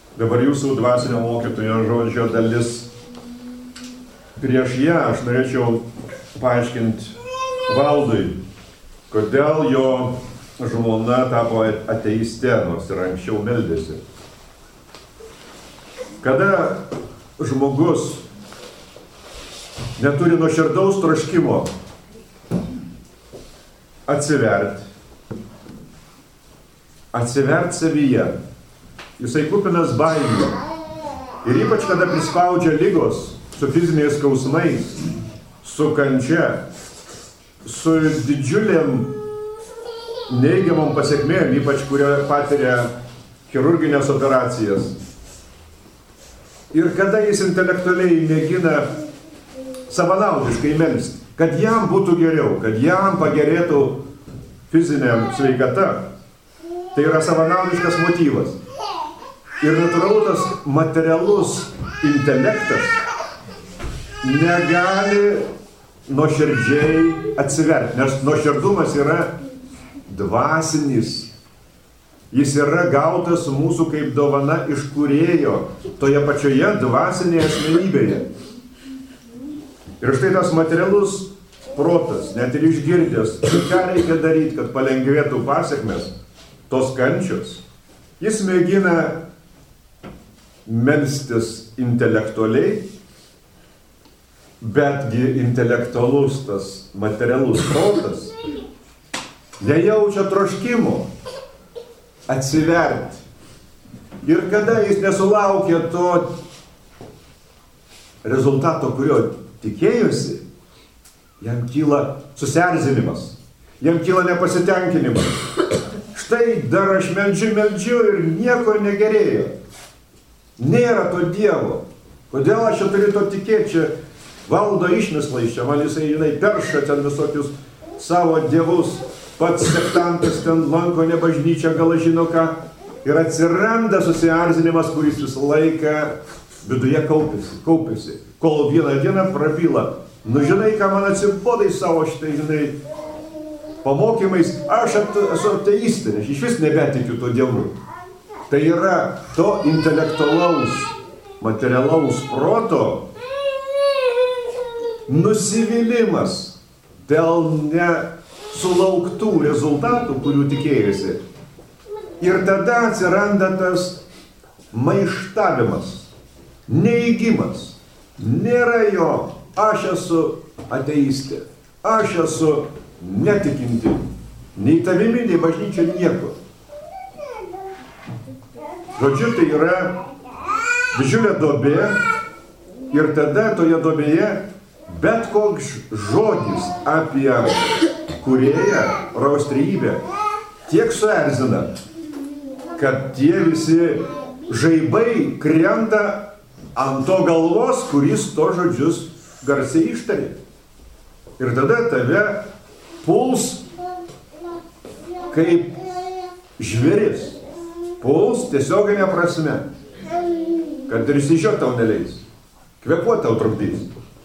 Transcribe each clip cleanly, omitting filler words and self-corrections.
Dabar jūsų dvasinio mokytojo žodžio dalis. Prieš ją aš norėčiau paaiškinti Valdui, kodėl jo žmona tapo ateiste, nors ir anksčiau meldėsi. Kada žmogus neturi nuoširdaus troškimo atsivert savyje, jisai kupinas baimių. Ir ypač kada prispaudžia ligos su fiziniais skausmais, su kančia, su didžiuliam neigiamom pasiekmėm, ypač kurie patiria chirurginės operacijas. Ir kada jis intelektualiai mėgina savanaudiškai melsti, kad jam būtų geriau, kad jam pagerėtų fizinė sveikata, tai yra savanaudiškas motyvas. Ir natūralu tas materialus intelektas negali nuoširdžiai atsiverti, nes nuoširdumas yra dvasinis. Jis yra gautas mūsų kaip dovana iš Kūrėjo, toje pačioje dvasinėje asmenybėje. Ir štai tas materialus protas, net ir išgirdęs, ką reikia daryti, kad palengvėtų pasekmes, tos kančios, jis mėgina melstis intelektualiai, betgi intelektualus tas materialus protas nejaučia troškimo atsiverti. Ir kada jis nesulaukia to rezultato, kurio tikėjosi, jam kyla susierzinimas, jam kyla nepasitenkinimas. Štai dar aš meldžiu ir nieko negerėjo. Nėra to Dievo. Kodėl aš čia turiu to tikėti? Čia valdo išmislais, čia man jisai perša ten visokius savo dievus, pats sektantas ten lanko ne bažnyčią, gal žino ką. Ir atsiranda susierzinimas, kuris visą laiką viduje kaupiasi. Kol vieną dieną prabyla. Nu žinai, ką man atsibodai savo šitai, pamokymais, aš esu ateistė, aš iš vis nebetikiu to Dievu. Tai yra to intelektualaus, materialaus proto nusivylimas dėl nesulauktų rezultatų, kurių tikėjosi. Ir tada atsiranda tas maištavimas, neigimas. Nėra jo, aš esu ateistė, aš esu netikinti, nei tavimi, nei bažnyčia, nieko. Žodžiu, tai yra didžiulė duobė ir tada toje duobėje bet koks žodis apie Kūrėją, raustrybę tiek suerzina, kad tie visi žaibai krenta ant to galvos, kuris to žodžius garsiai ištarė. Ir tada tave puls kaip žvėris. Puls tiesioginė prasme, kad ir išsižiot tau neleis, kvėpuot tau trukdys.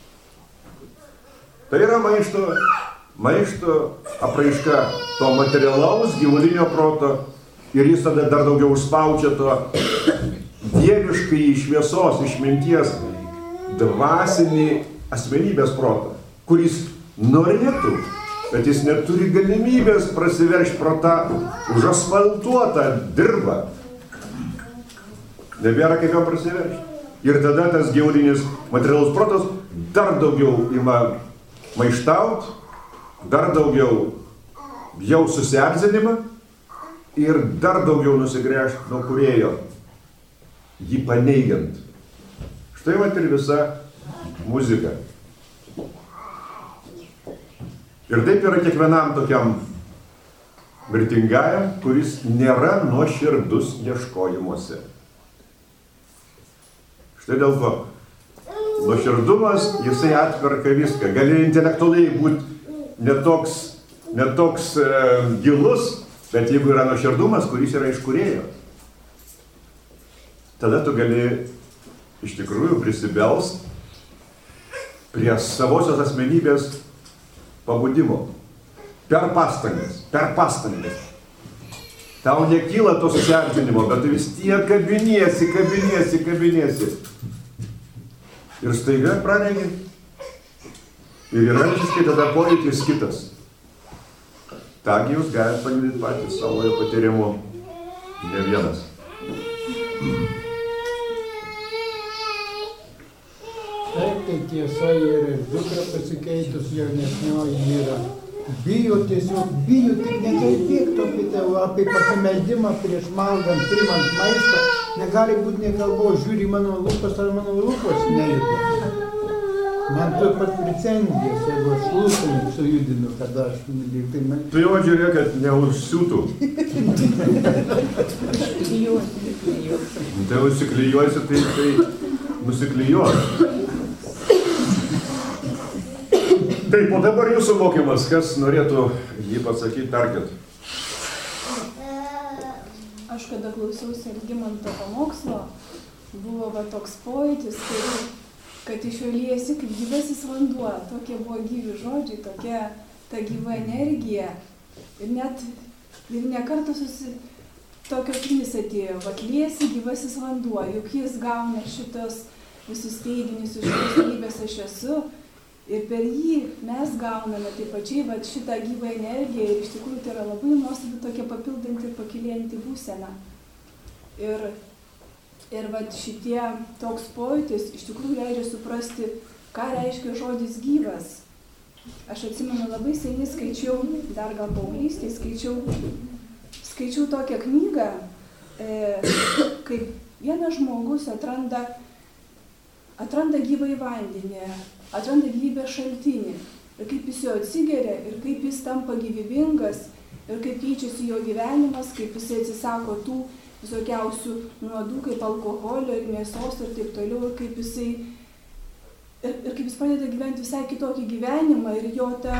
Tai yra maišto apraiška to materialaus gyvulinio proto ir jis tada dar daugiau užspaudžia to dieviškai šviesos, išminties, dvasinį asmenybės protą, kuris norėtų, bet jis neturi galimybės prasiveršti pro tą užasfaltuotą dirvą. Nebėra kaip jam prasiveršti. Ir tada tas gyvulinis materialus protas dar daugiau ima maištaut, dar daugiau jau susierzinimą ir dar daugiau nusigręžti nuo Kūrėjo, jį paneigiant. Štai vat ir visa muzika. Ir taip yra kiekvienam tokiam mirtingajam, kuris nėra nuoširdus ieškojimuose. Štai dėl ko. Nuoširdumas, jisai atperka viską. Gali intelektualiai būti netoks gilus, bet jeigu yra nuoširdumas, kuris yra iš Kūrėjo, tada tu gali iš tikrųjų prisibelst prie savosios asmenybės pabudimo. Per pastangas. Tau nekyla to susierzinimo, bet tu vis tiek kabiniesi. Ir staiga pradegi. Ir yra visiškai tada pojūtis kitas. Tągi jūs galite paliudyti patys savoje patyrimu. Ne vienas. Taip, tai tiesa ir dukra pasikeitus jaunesnioji yra. Bijo, tik nekalbėk apie pasimeldimą prieš maldą, primant maisto. Negali būti nei kalbos, žiūri mano lūpas ar mano lūpos nejuda. Man tuo pat recenzijas, jeigu aš lūpą sujudinu, kada aš tai man... Tu jau žiūrėk, kad neužsiūtų. Tai užsiklijuosi, tai nusiklijuosi. Taip, o dabar jūsų mokymas, kas norėtų jį pasakyti, tarkit. Aš kada klausiausi Algimanto pamokslo, buvo toks pojūtis, kad iš jo liejasi kaip gyvasis vanduo. Tokie buvo gyvi žodžiai, tokia ta gyva energija. Ir ne kartą tokios mintis atėjo, liejasi gyvasis vanduo, juk jis gauna šitos visus teiginius iš šios gyvybės aš esu. Ir per jį mes gauname taip pačiai šitą gyvą energiją ir iš tikrųjų tai yra labai nuostabi tokia papildanti ir pakilėjanti būsena. Ir šitie toks pojūtis iš tikrųjų leidžia suprasti, ką reiškia žodis gyvas. Aš atsimenu labai seniai skaičiau, dar gal paauglystėje skaičiau tokią knygą, kaip vienas žmogus atranda gyvąjį vandenį, atranda gyvybės šaltinį ir kaip jis jo atsigeria ir kaip jis tampa gyvybingas ir kaip keičiasi jo gyvenimas, kaip jis atsisako tų visokiausių nuodų kaip alkoholio ir mėsos ir taip toliau ir kaip jis pradeda gyventi visai kitokį gyvenimą ir jo ta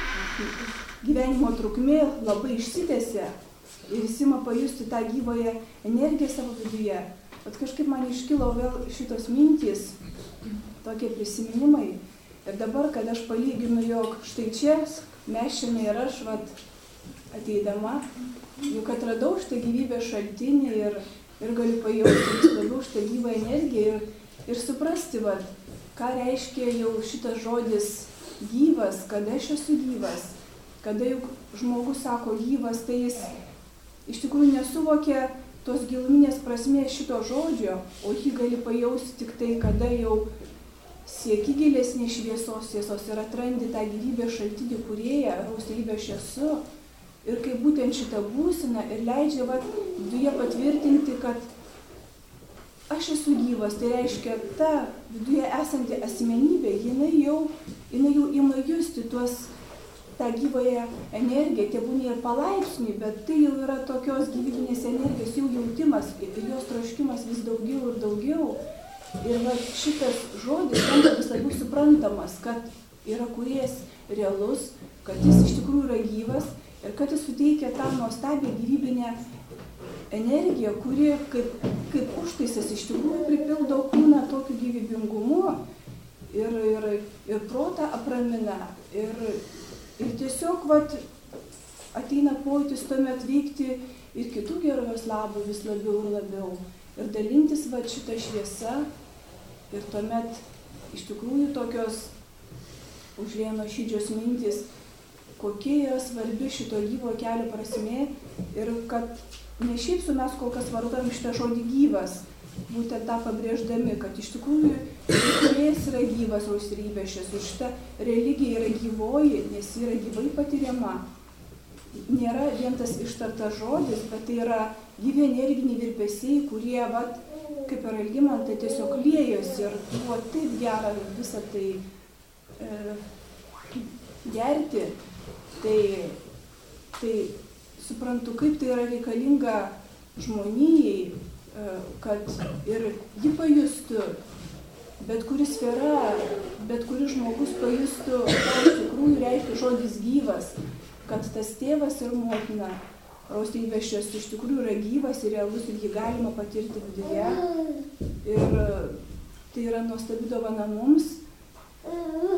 gyvenimo trukmė labai išsitęsia ir jis ima pajusti tą gyvąją energiją savo viduje. Bet kažkaip man iškilo vėl šitos mintys, tokie prisiminimai. Ir dabar, kad aš palyginu, jog štai čia, mes šiame ir aš, ateidama, juk atradau šitą gyvybės šaltinį ir galiu pajausti vis labiau šitą gyvą energiją ir suprasti, ką reiškia jau šitas žodis gyvas, kada aš esu gyvas. Kada juk žmogus sako gyvas, tai jis iš tikrųjų nesuvokia tos giluminės prasmės šito žodžio, o jį gali pajausti tik tai, kada jau sieki gilesnės šviesos tiesos ir atrandi tą gyvybės šaltinį kūrėją, rausybę aš esu. Ir kaip būtent šitą būseną ir leidžia viduje patvirtinti, kad aš esu gyvas, tai reiškia ta viduje esanti asmenybė, jinai jau ima justi tą gyvąją energiją, tebūnie ir palaipsniui, bet tai jau yra tokios gyvybinės energijos jau jautimas ir jos troškimas vis daugiau ir daugiau. Ir šitas žodis tampa vis labiau suprantamas, kad yra kūrėjas realus, kad jis iš tikrųjų yra gyvas ir kad jis suteikia tą nuostabią gyvybinę energiją, kuri kaip užtaisas iš tikrųjų pripildo kūną tokiu gyvybingumu ir protą apramina. Ir tiesiog ateina pojūtis tuomet veikti ir kitų gerovės labų vis labiau ir labiau. Ir dalintis šitą šviesą. Ir tuomet iš tikrųjų tokios užlieja nuoširdžios mintys, kokia yra svarbi šito gyvo kelio prasmė. Ir kad ne šiaip su mes kol kas vartojam šitą žodį gyvas, būtent tą pabrėždami, kad iš tikrųjų kūrėjas yra gyvas, rausybė aš esu. Šita religija yra gyvoji, nes yra gyvai patiriama. Nėra vien tas ištartas žodis, bet tai yra gyvi energiniai virpesiai, kurie, kaip ir Algimantai, tiesiog liejosi ir buvo taip gera visą tai gerti. Tai suprantu, kaip tai yra reikalinga žmonijai, kad ir ji pajustų, bet kuri sfera, bet kuris žmogus pajustų, ką iš tikrųjų reiškia žodis gyvas, kad tas tėvas ir motina, rausybė aš esu, iš tikrųjų yra gyvas ir realus ir jį galima patirti viduje. Ir tai yra nuostabi dovana mums,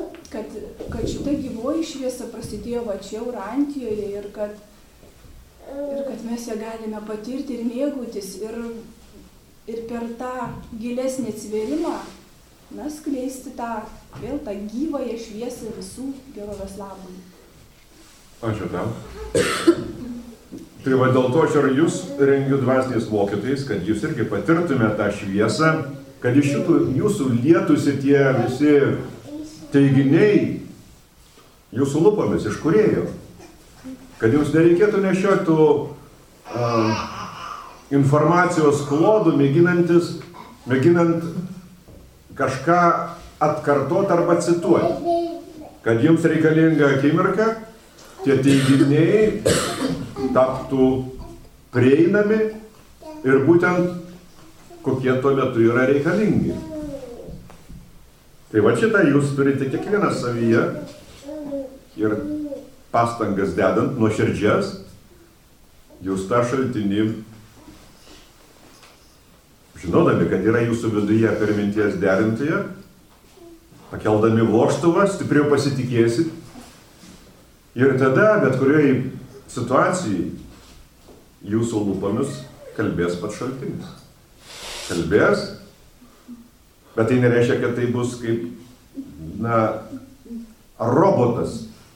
kad šita gyvoji šviesa prasidėjo čia Urantijoje ir kad ir kad mes ją galime patirti ir mėgautis ir per tą gilesnį atsivėrimą mes skleisti tą gyvąją šviesą visų gerovės labui. Ačiū tau. Tai va dėl to aš ir jūs rengiu dvasiniais mokytojais, kad jūs irgi patirtume tą šviesą, kad iš jūsų lietųsi tie visi teiginiai jūsų lūpomis iš kūrėjo. Kad jums nereikėtų nešiotų informacijos klodų, mėginant kažką atkartoti arba cituoti. Kad jums reikalinga akimirka, tie teiginiai taptų prieinami ir būtent kokie tuo metu yra reikalingi. Tai va šitą jūs turite kiekvienas savyje ir pastangas dedant nuoširdžias, jūs tą šaltinį, žinodami, kad yra jūsų viduje per minties derintoje, pakeldami vožtuvą, stipriau pasitikėsit ir tada bet kurioj situacijai jūsų lūpomis kalbės pats šaltinis. Kalbės, bet tai nereiškia, kad tai bus kaip, robotas.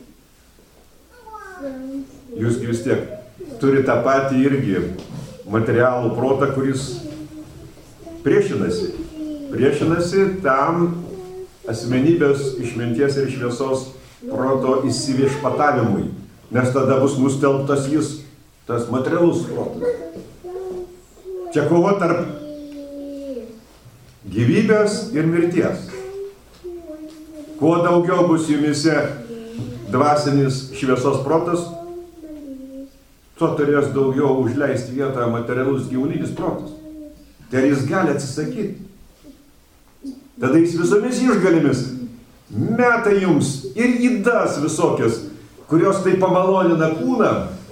Jūs vis tiek turi tą patį irgi materialų protą, kuris priešinasi tam asmenybės išminties ir šviesos proto įsiviešpatavimui, nes tada bus nustelbtas jis, tas materialus protas. Čia kova tarp gyvybės ir mirties. Kuo daugiau bus jumise dvasinis šviesos protas, tuo turės daugiau užleisti vietą materialus gyvulinis protas. Tai jis gali atsisakyti. Tada jis visomis išgalimis meta jums ir ydas visokias, kurios tai pamalonina kūną.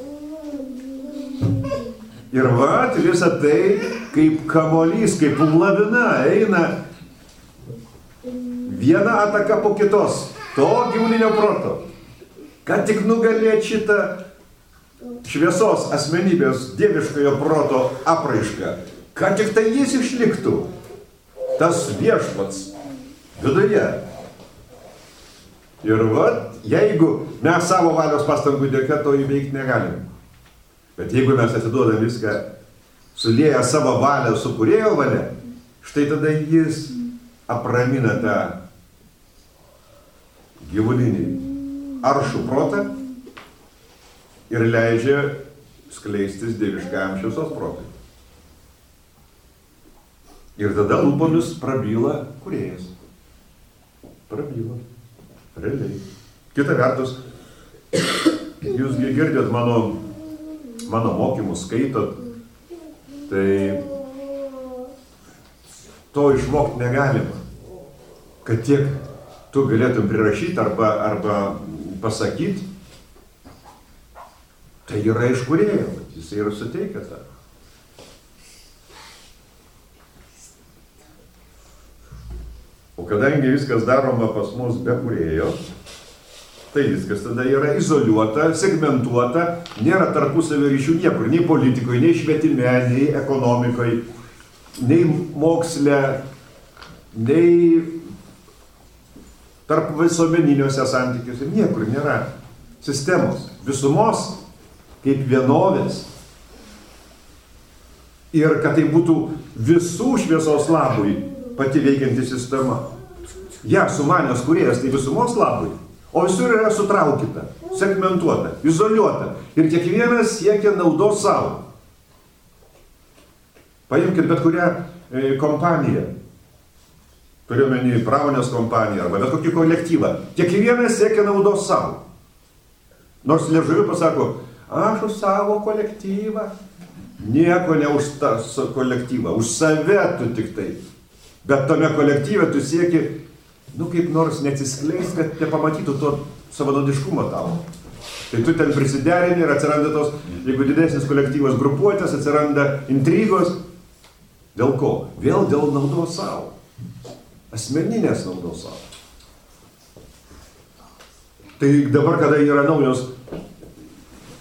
Ir vat visa tai kaip kamuolys, kaip lavina eina viena ataka po kitos, to gyvulinio proto. Kad tik nugalėt šitą šviesos asmenybės dieviškojo proto apraišką, kad tik tai jis išliktų, tas viešpats viduje. Ir vat, jeigu mes savo valios pastangų dėka to įveikti negalim. Bet jeigu mes atiduodam viską, sulieję savo valią su kūrėjo valia, štai tada jis apramina tą gyvulinį aršų protą ir leidžia skleistis dieviškajam šviesos protui. Ir tada lūpomis prabyla kūrėjas. Prabyla. Realiai. Kita vertus, jūs girdėt mano mokymus, skaitot, tai to išmokti negalima. Kad tiek tu galėtum prirašyti arba pasakyti, tai yra iš kūrėjo, jisai yra suteikę tą. O kadangi viskas daroma pas mus be kūrėjo, tai viskas tada yra izoliuota, segmentuota, nėra tarpusavio ryšių niekur, nei politikoje, nei švietime, nei ekonomikoje, nei moksle, nei tarp visuomeniniuose santykiuose, niekur nėra sistemos, visumos kaip vienovės. Ir kad tai būtų visų šviesos labui pati veikianti sistema. Ja, sumanęs kūrėjas, tai visumos labui, o visur yra sutraukyta, segmentuota, izoliuota ir kiekvienas siekia naudos savo. Paimkite bet kurią kompaniją, turiuomenį pramonės kompaniją arba bet kokį kolektyvą, kiekvienas siekia naudos savo. Nors liežuviu pasako, aš už savo kolektyvą, nieko ne už tą kolektyvą, už save tu tik tai. Bet tame kolektyve tu sieki, kaip nors neatsiskleis, kad nepamatytų to savanaudiškumo tavo. Tai tu ten prisiderini ir atsiranda tos, jeigu didesnis kolektyvas grupuotės, atsiranda intrigos. Dėl ko? Vėl dėl naudos savo. Asmeninės naudos savo. Tai dabar, kada yra naujos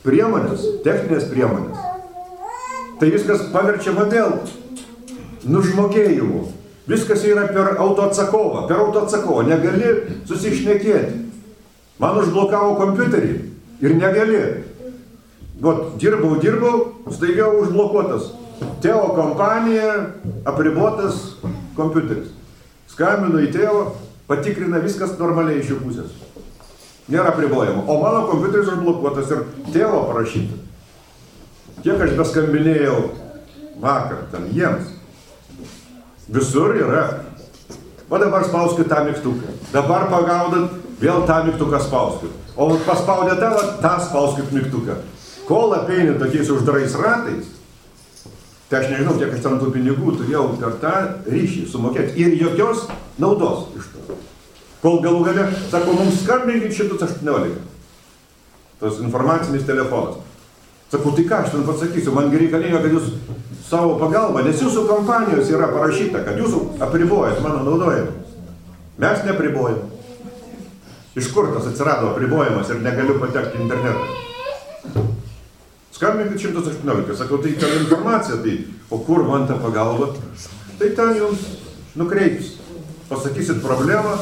priemonės, techninės priemonės, tai viskas paverčiama vėl nužmogėjimu. Viskas yra per autoatsakovą, negali susišnekėti. Man užblokavo kompiuterį ir negali. Vat, dirbau, staiga užblokuotas. Tėvo kompanija, apribotas kompiuteris. Skambinu į tėvą, patikrina viskas normaliai iš jų pusės. Nėra apribojimo. O mano kompiuteris užblokuotas ir tėvo parašyta. Kiek aš beskambinėjau vakar ten jiems. Visur yra. O dabar spauskit tą mygtuką. Dabar pagaudat, vėl tą mygtuką spauskit. O paspaudę tą spauskit mygtuką. Kol apeini tokiais uždarais ratais, tai aš nežinau, kiek aš ten tų pinigų turėjau per tą ryšį sumokėti. Ir jokios naudos iš to. Kol galų gale, sako, mums skambinkit 118. Tas informacinis telefonas. Sakau, tai ką aš ten pasakysiu, man reikalinga, kad jūs savo pagalbą, nes jūsų kompanijos yra parašyta, kad jūs apribojat mano naudojimą. Mes nepribojam. Iš kur tas atsirado apribojimas ir negaliu patekti į internetą? Skambinkit 118. Sakau, tai ten informacija, tai o kur man ta pagalba? Tai ten jums nukreips. Pasakysit problemą.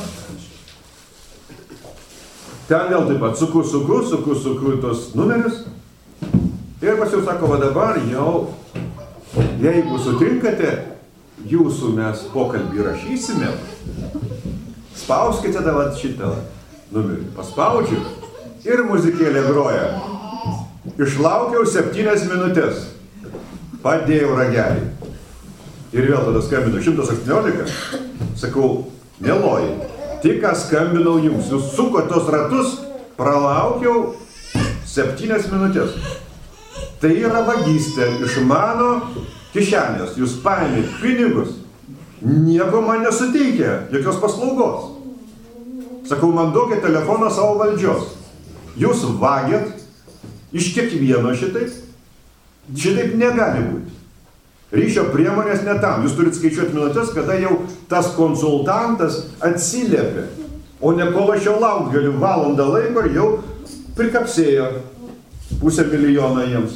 Ten vėl taip pat suku tos numerius. Ir pas jau sako, va dabar jau, jeigu sutinkate, jūsų mes pokalbį rašysime, spauskite dabar šitą numerį. Paspaudžiu ir muzikėlė groja. Išlaukiau 7 minutės. Padėjau ragelį. Ir vėl tada skambinu 118. Sakau, mieloji, tik ką skambinau jums. Jūs suko tos ratus, pralaukiau 7 minutės. Tai yra vagystė iš mano kišenės. Jūs paėmėt pinigus, nieko man nesuteikia, jokios paslaugos. Sakau, man duokit telefoną savo valdžios. Jūs vagėt iš kiekvieno šitaip. Šitaip negali būti. Ryšio priemonės ne tam. Jūs turit skaičiuoti minutės, kada jau tas konsultantas atsiliepia. O ne kol aš jau laukt galiu valandą laiko ir jau prikapsėjo 500 000 jiems.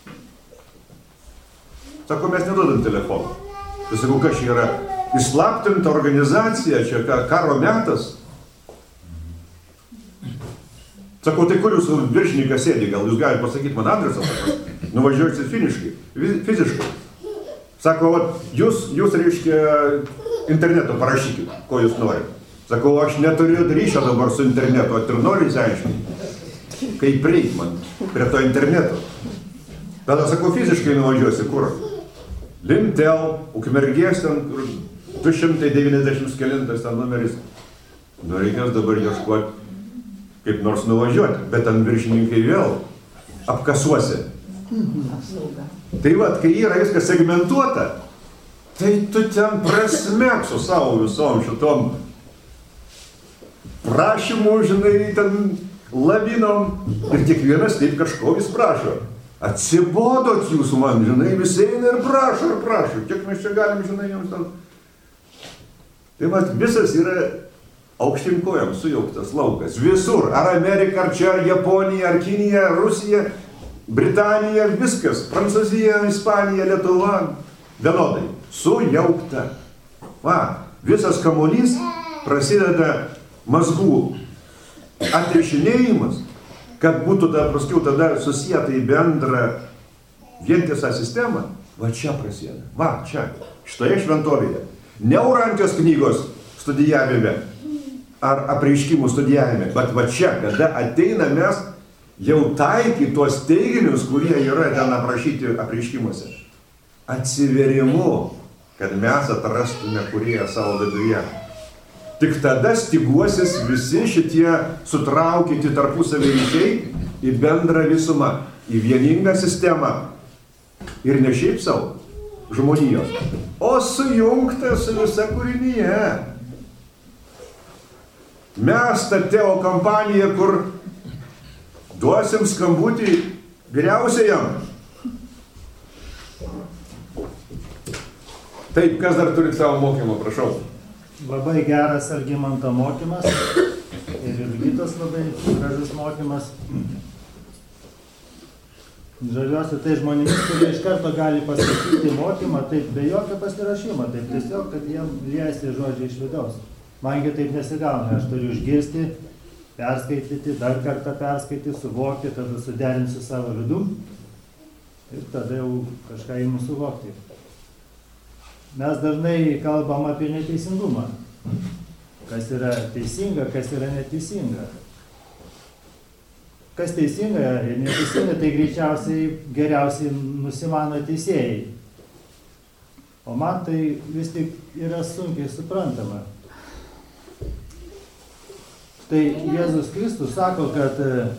Sako, mes neduodam telefoną. Tai sakau, kas čia yra? Įslaptinta organizacija, čia karo metas. Sakau, tai kur jūsų viršininkas sėdi? Gal jūs galite pasakyti man adresą? Nuvažiuosit fiziškai. Sako, jūs reiškia interneto parašykit, ko jūs norit. Sakau, aš neturiu ryšio dabar su internetu, o ir noriu įsiaiškinti, kaip reik man prie to interneto. Tada sakau, fiziškai nuvažiuosi, kur? Limtel, Ukmergės ten, 290 kelintas ten numeris. Nu, reikės dabar ieškoti, kaip nors nuvažiuoti, bet ten viršininkai vėl apkasuosi. Tai vat, kai yra viskas segmentuota, tai tu ten prasmek su savo visom šitom prašymų, žinai, ten lavinom ir kiekvienas taip kažko vis prašo. Atsibodot jūs man, žinai, visi eina ir prašo. Kiek mes čia galim, žinai, jums ten. Tai vat, visas yra aukštinkojam sujauktas laukas. Visur. Ar Amerika, ar čia, ar Japonija, ar Kinija, ar Rusija, Britanija, viskas. Prancūzija, Ispanija, Lietuva. Vienodai. Sujaukta. Va, visas kamuolys prasideda mazgų atrišinėjimas, kad būtų paskiau tada susijęta į bendrą vientisą sistemą. Va čia prasideda. Va čia. Šitoje šventovėje. Ne Urantijos knygos studijavime ar apreiškimų studijavime, bet va čia, kada ateina mes jau taikyti tuos teiginius, kurie yra ten aprašyti apreiškimuose. Atsiverimu, kad mes atrastume kūrėją savo viduje. Tik tada styguosis visi šitie sutraukyti tarpusavį ryšiai į bendrą visumą, į vieningą sistemą. Ir ne šiaip savo žmonijos, o sujungta su visa kūrinyje. Mes ta Teo kompanija, kur duosim skambutį vyriausiajam. Taip, kas dar turi savo mokymą, prašau. Labai geras Algimanto mokymas ir Jurgitos labai gražus mokymas. Žaviuosi tai žmonėmis, kurie iš karto gali pasakyti mokymą, taip be jokio pasirašymo, taip tiesiog, kad jiem liejasi žodžiai iš vidaus. Mangi taip nesigauna, aš turiu išgirsti, perskaityti, dar kartą perskaityti, suvokti, tada suderinsiu savo vidum ir tada jau kažką įimu suvokti. Mes dažnai kalbam apie neteisingumą, kas yra teisinga, kas yra neteisinga. Kas teisinga ir neteisinga, tai greičiausiai geriausiai nusimano teisėjai. O man tai vis tik yra sunkiai suprantama. Tai Jėzus Kristus sako, kad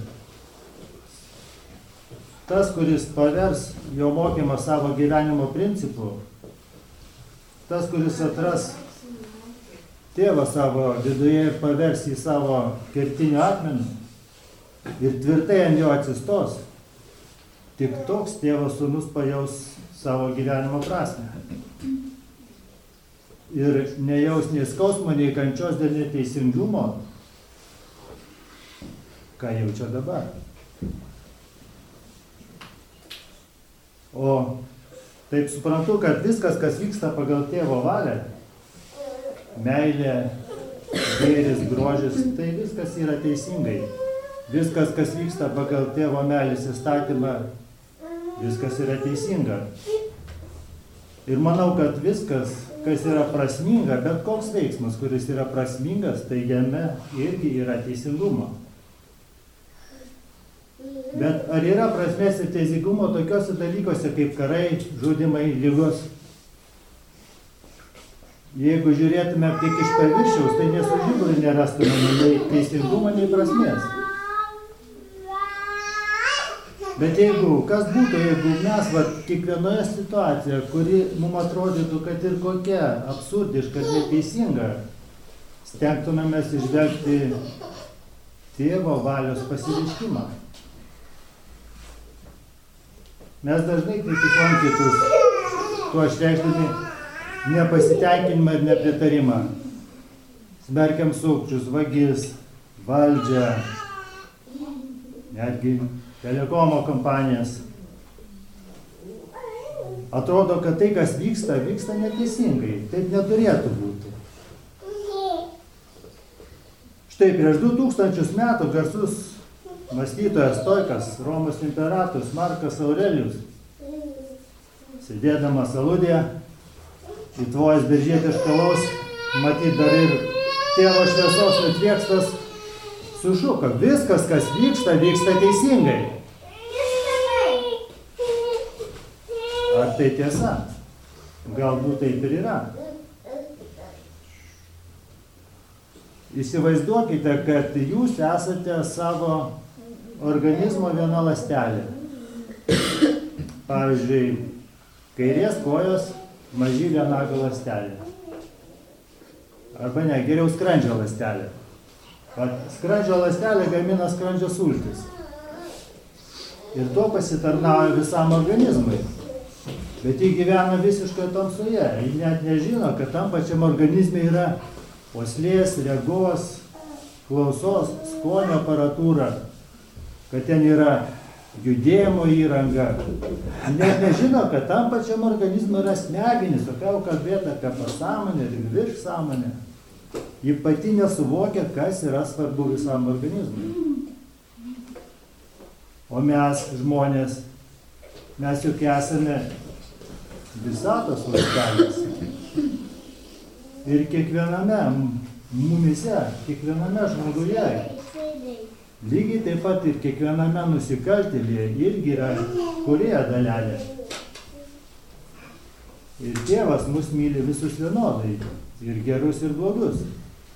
tas, kuris pavers jo mokymą savo gyvenimo principu, tas, kuris atras tėvą savo viduje ir pavers į savo kertinį akmenį, ir tvirtai ant jo atsistos, tik toks tėvo sūnus pajaus savo gyvenimo prasmę. Ir nejaus nei skausmo, nei kančios dėl neteisingumo, ką jaučia dabar. O taip suprantu, kad viskas, kas vyksta pagal tėvo valią, meilė, gėris, grožis, tai viskas yra teisingai. Viskas, kas vyksta pagal tėvo meilės įstatymą, viskas yra teisinga. Ir manau, kad viskas, kas yra prasminga, bet koks veiksmas, kuris yra prasmingas, tai jame irgi yra teisingumo. Bet ar yra prasmės ir teisingumo tokiuose dalykuose kaip karai, žudimai, ligos? Jeigu žiūrėtume tik iš paviršiaus, tai nesu žydų nerastume nei teisingumo, nei prasmės. Bet kas būtų, jeigu mes kiekvienoje situacijoje, kuri mums atrodytų, kad ir kokia absurdiška, neteisinga, stengtumėmės išvelgti tėvo valios pasireiškimą. Mes dažnai kritikuojam kitus, tuo išreikšdami nepasitenkinimą ir nepritarimą. Smerkiam sukčius, vagis, valdžią, netgi telekomo kompanijas. Atrodo, kad tai, kas vyksta neteisingai. Taip neturėtų būti. Štai prieš 2000 metų garsus mąstytojas stoikas, Romos imperatorius Markas Aurelijus, sėdėdamas aludėje, įtvojęs beržytės škalaus, matyt dar ir tėvo šviesos nutviekstas, sušuko, viskas, kas vyksta teisingai. Ar tai tiesa? Galbūt taip ir yra. Įsivaizduokite, kad jūs esate savo organizmo viena ląstelė. Pavyzdžiui, kairės kojos mažylė nago ląstelė. Arba ne, geriau skrandžio ląstelė. Skrandžio ląstelė gamina skrandžio sultis. Ir to pasitarnauja visam organizmui. Bet ji gyvena visiškai tamsoje. Ji net nežino, kad tam pačiam organizme yra uoslės, regos, klausos, skonio aparatūra, kad ten yra judėjimo įranga. Net nežino, kad tam pačiam organizme yra smegenys, o ką kalbėti apie pasąmonę ir virš sąmonę. Ji pati nesuvokia, kas yra svarbu visam organizmui. O mes, žmonės, mes juk esame visatos ląstelės. Ir kiekviename mumyse, kiekviename žmoguje, lygiai taip pat ir kiekviename nusikaltėlyje irgi yra kūrėjo dalelė. Ir Tėvas mus myli visus vienodai, ir gerus, ir blogus.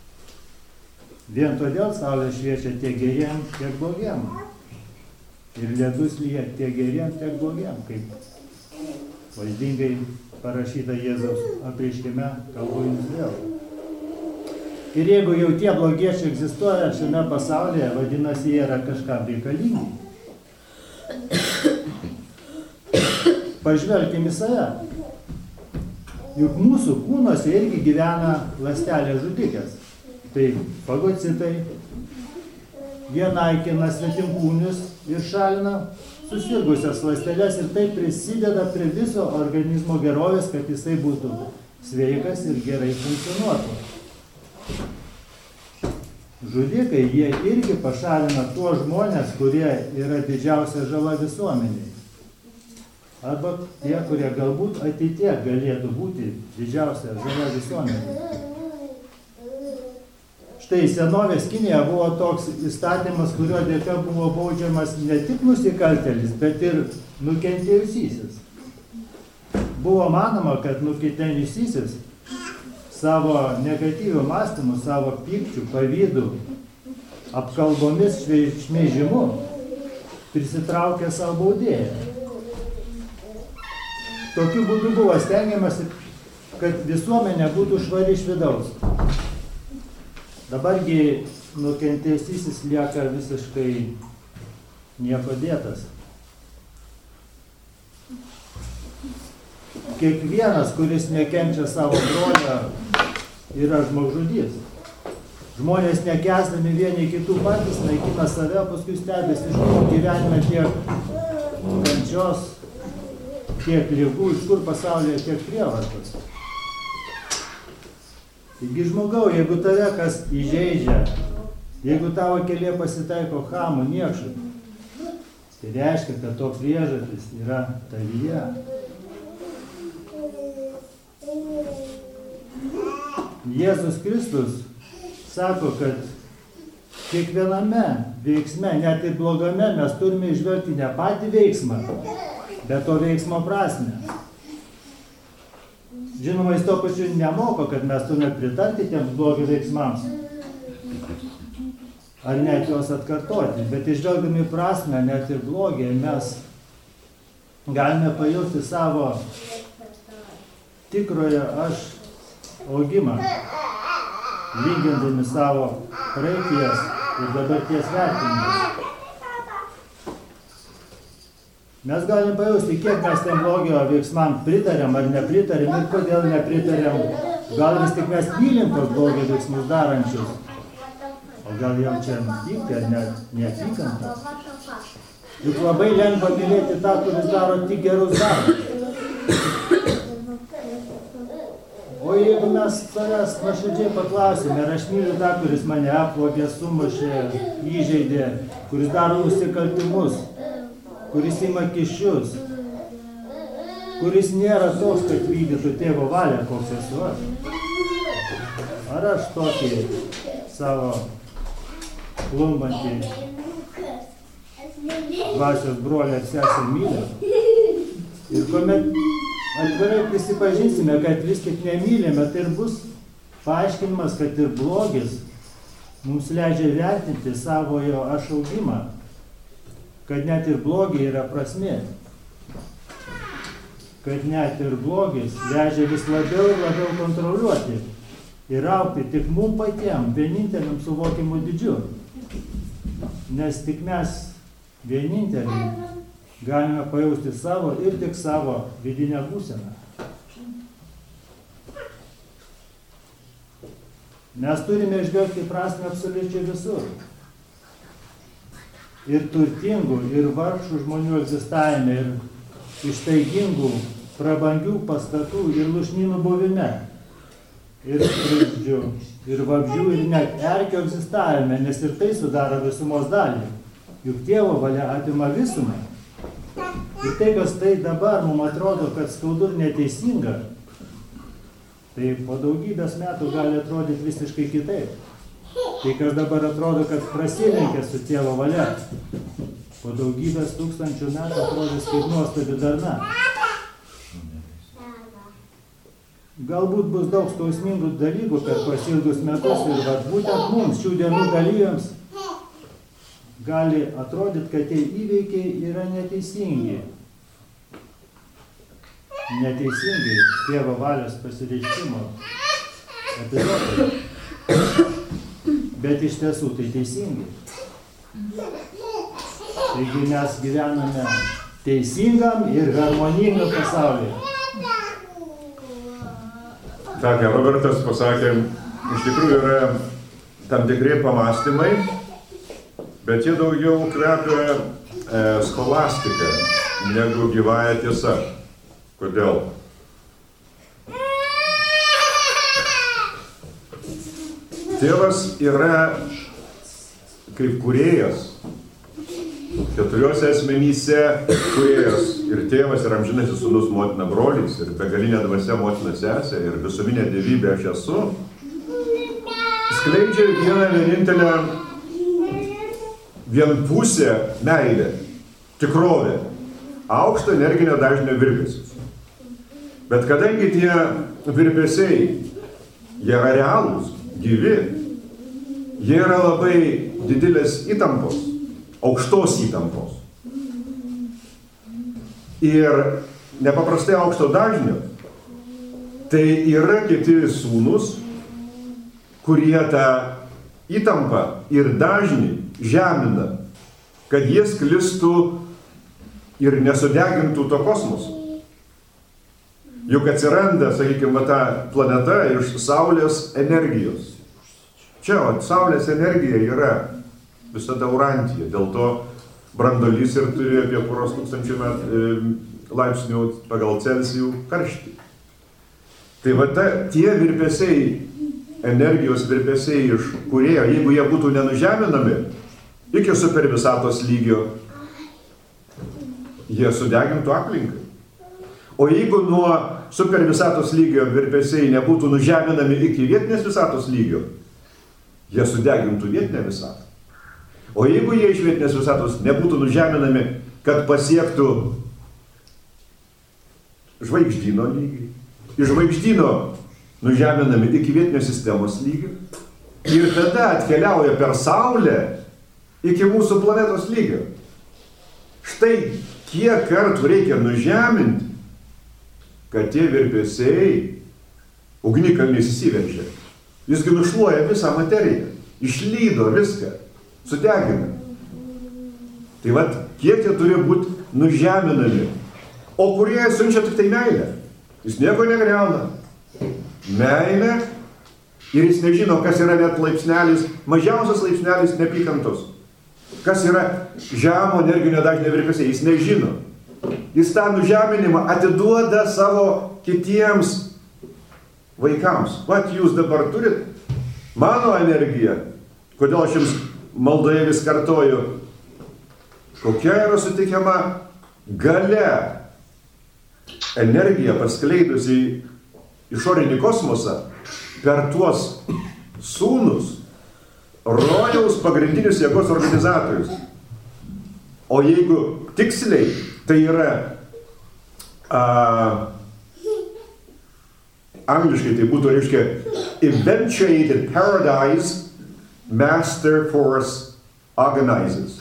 Vien todėl saulė šviečia tiek geriem, tiek blogiem. Ir ledus lyja tiek geriem, tiek blogiem, kaip vaizdingai parašyta Jėzaus apreiškime, kalbu jums vėl. Ir jeigu jau tie blogiečiai egzistuoja šiame pasaulyje, vadinasi, jie yra kažkam reikalingi. Pažvelkim į save. Juk mūsų kūnuose irgi gyvena ląstelės žudikės. Tai fagocitai, jie naikina svetimkūnius ir šalina susirgusias ląsteles ir tai prisideda prie viso organizmo gerovės, kad jisai būtų sveikas ir gerai funkcionuotų. Žudikai, jie irgi pašalina tuos žmonės, kurie yra didžiausia žala visuomeniai. Arba tie, kurie galbūt ateitie galėtų būti didžiausia žala visuomeniai. Štai senovės Kinėje buvo toks įstatymas, kurio dėka buvo baudžiamas ne tik nusikaltėlis, bet ir nukentėjusysis. Buvo manoma, kad nukentėjusysis savo negatyvių mąstymų, savo pykčių, pavydų, apkalbomis, šmeižimu prisitraukė savo baudėją. Tokiu būdu buvo stengiamasi, kad visuomenė būtų švari iš vidaus. Dabargi nukentėjusysis lieka visiškai nieko dėtas. Kiekvienas, kuris nekenčia savo brolio, yra žmogžudys. Žmonės nekęsdami vieni kitų patys naikina save, paskui stebėsi iš kur gyvenime tiek kančios, tiek ligų, iš kur pasaulyje tiek prievartos. Taigi žmogau, jeigu tave kas įžeidžia, jeigu tavo kelyje pasitaiko chamų, niekšų, tai reiškia, kad to priežastis yra tavyje. Jėzus Kristus sako, kad kiekviename veiksme, net ir blogame, mes turime įžvelgti ne patį veiksmą, bet to veiksmo prasmę. Žinoma, jis to pačiu nemoko, kad mes turime pritarti tiems blogio veiksmams, ar net juos atkartoti, bet įžvelgdami prasmę, net ir blogį, mes galime pajusti savo tikrojo aš augimą, lygindami savo praeities ir dabarties vertinimus. Mes galim pajausti, kiek mes tam blogio veiksmam pritarėm ar nepritarėm ir kodėl nepritarėm. Gal vis tik mes mylim tos blogio veiksmus darančius, o gal jaučiam pyktį ar net neapykantą. Juk labai lengva mylėti tą, kuris daro tik gerus darbus. O jeigu mes savęs nuoširdžiai paklausime, ar aš myliu tą, kuris mane apvogė, sumušė, įžeidė, kuris daro nusikaltimus, kuris ima kyšius, kuris nėra toks, kad vykdytų tėvo valią, koks esu aš. Ar aš tokį savo klumbantį dvasios brolį ar sesę myliu? Ir kuomet atvirai prisipažinsime, kad vis tik nemylime, tai ir bus paaiškinimas, kad ir blogis mums leidžia vertinti savojo aš augimą, kad net ir blogiai yra prasmė, kad net ir blogis leidžia vis labiau ir labiau kontroliuoti ir augti tik mums patiems, vieninteliam suvokimu didžiu, nes tik mes vieninteliai galime pajausti savo ir tik savo vidinę būseną. Mes turime išvelgti prasmę absoliučiai visur. Ir turtingų, ir vargšų žmonių egzistavime, ir ištaigingų, prabangių pastatų, ir lūšnynų buvime, ir skruzdžių, ir vabzdžių, ir net erkių egzistavime, nes ir tai sudaro visumos dalį. Juk Dievo valia apima visumą. Ir tai, kas tai dabar mums atrodo, kad skaudu ir neteisinga, tai po daugybės metų gali atrodyti visiškai kitaip. Tai, kas dabar atrodo, kad prasilenkia su Dievo valia, po daugybės tūkstančių metų atrodys kaip nuostabi darna. Galbūt bus daug skausmingų dalykų per pasilgus metus ir būtent mums, šių dienų dalyviams, gali atrodyti, kad tie įveikiai yra neteisingi. Neteisingai Dievo valios pasireiškimo epizodai. Bet iš tiesų tai teisingi. Taigi mes gyvename teisingam ir harmoningam pasaulyje. Ką Robertas pasakė, iš tikrųjų yra tam tikri pamąstymai, bet jie daugiau kvepia scholastika negu gyvąja tiesa. Kodėl? Tėvas yra kaip kūrėjas, 4 asmenyse kūrėjas ir tėvas, ir amžinasis sūnus, motina, brolis, ir begalinė dvasia, motina, sesė, ir visuminė dievybė aš esu, skleidžia vieną vienintelę vienpusę meilę, tikrovę, aukšto energinio dažnio virpesius. Bet kadangi tie virpesiai, jie yra realūs, gyvi, jie yra labai didelės įtampos, aukštos įtampos. Ir nepaprastai aukšto dažnio, tai yra kiti sūnus, kurie tą įtampą ir dažnį žemina, kad jie sklistų ir nesudegintų to kosmoso. Juk atsiranda, sakykime, ta planeta iš Saulės energijos. Čia, Saulės energija yra visada urantija, dėl to brandolys ir turi apie poros tūkstančių laipsnių pagal Celsijų karštį. Tai va tie virpesiai, energijos virpesiai iš kūrėjo, jeigu jie būtų nenužeminami iki supervisatos lygio, jie sudegintų aplinką. O jeigu nuo supervisatos lygio virpesiai nebūtų nužeminami iki vietinės visatos lygio, jie sudegintų vietinę visatą. O jeigu jie iš vietinės visatos nebūtų nužeminami, kad pasiektų žvaigždyno lygį, iš žvaigždyno nužeminami iki vietinės sistemos lygio, ir tada atkeliauja per Saulę iki mūsų planetos lygio. Štai kiek kartų reikia nužeminti, kad tie virpesiai ugnikalnis įsiveržia. Jisgi nušluoja visą materiją, išlydo viską, sudegina. Tai vat, kiek jie turi būti nužeminami. O kurie siunčia tik tai meilę. Jis nieko negriauna. Meilė ir jis nežino, kas yra net laipsnelis, mažiausias laipsnelis neapykantos. Kas yra žemo energinio dažnio virpesiai, jis nežino. Jis tą nužeminimą atiduoda savo kitiems vaikams. Vat jūs dabar turit mano energiją. Kodėl aš jums maldoje vis kartoju, kokia yra suteikiama galia energija paskleidusi išorinį kosmosą per tuos sūnus, rojaus pagrindinius jėgos organizatorius. O jeigu tiksliai, tai yra angliškai tai būtų, reiškia, eventuated paradise master force organizes.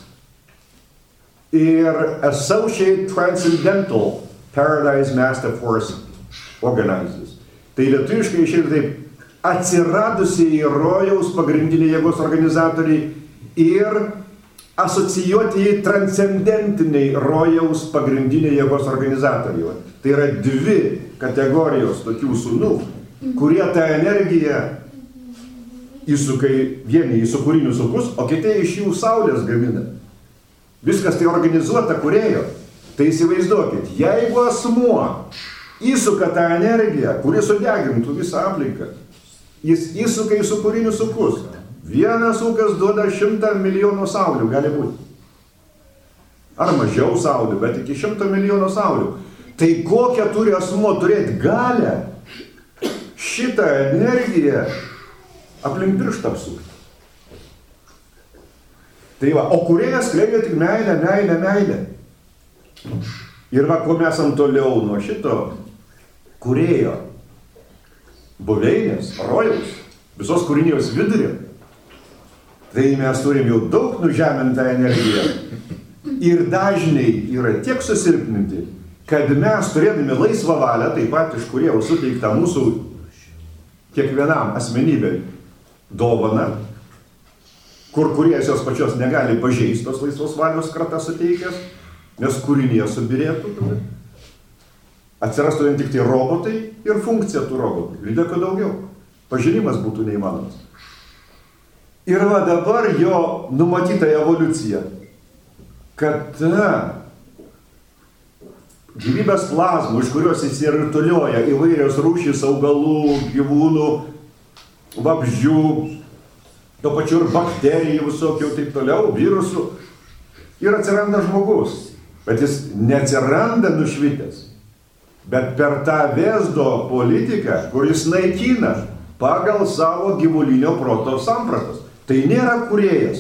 Ir associated transcendental paradise master force organizes. Tai lietuviškai išėjo taip, atsiradusieji rojaus pagrindiniai jėgos organizatoriai ir asocijuotieji transcendentiniai rojaus pagrindiniai jėgos organizatoriai. Tai yra 2 kategorijos tokių sūnų, kurie tą energiją įsuka, vieni į sūkurinius sukus, o kiti iš jų saulės gamina. Viskas tai organizuota kūrėjo. Tai įsivaizduokit, jeigu asmuo įsuka tą energiją, kuri sudegintų visą aplinką, jis įsuka į sūkurinius sukus. Vienas ūkas duoda 100 milijonų saulių, gali būti. Ar mažiau saulių, bet iki 100 milijonų saulių. Tai kokią turi asmuo turėti galę šitą energiją aplink pirštą apsukti. Tai va, o kūrėjas skleidžia tik meilę, meilę, meilę. Ir va, kuo mes esam toliau nuo šito kūrėjo buveinės, rojaus, visos kūrinijos vidurio, tai mes turim jau daug nužemintą energiją. Ir dažniai yra tiek susilpninti, kad mes turėdami laisvą valią, taip pat iš kūrėjos suteiktą mūsų kiekvienam asmenybei dovaną, kur kūrėjas jos pačios negali pažeisti tos laisvos valios kratą suteikęs, nes kūrinėje subirėtų. Atsirastų vien tik tai robotai ir funkcija tų robotų. Lydėko daugiau. Pažinimas būtų neįmanomas. Ir va dabar jo numatyta evoliucija kad ta gyvybės plazmų, iš kurios įsirutulioja įvairios rūšys augalų, gyvūnų, vabzdžių, to pačiu ir bakterijų visokių, taip toliau, virusų, ir atsiranda žmogus. Bet jis neatsiranda nušvitęs, bet per tą Vėzdo politiką, kur jis naikina pagal savo gyvulinio proto sampratas. Tai nėra kūrėjas.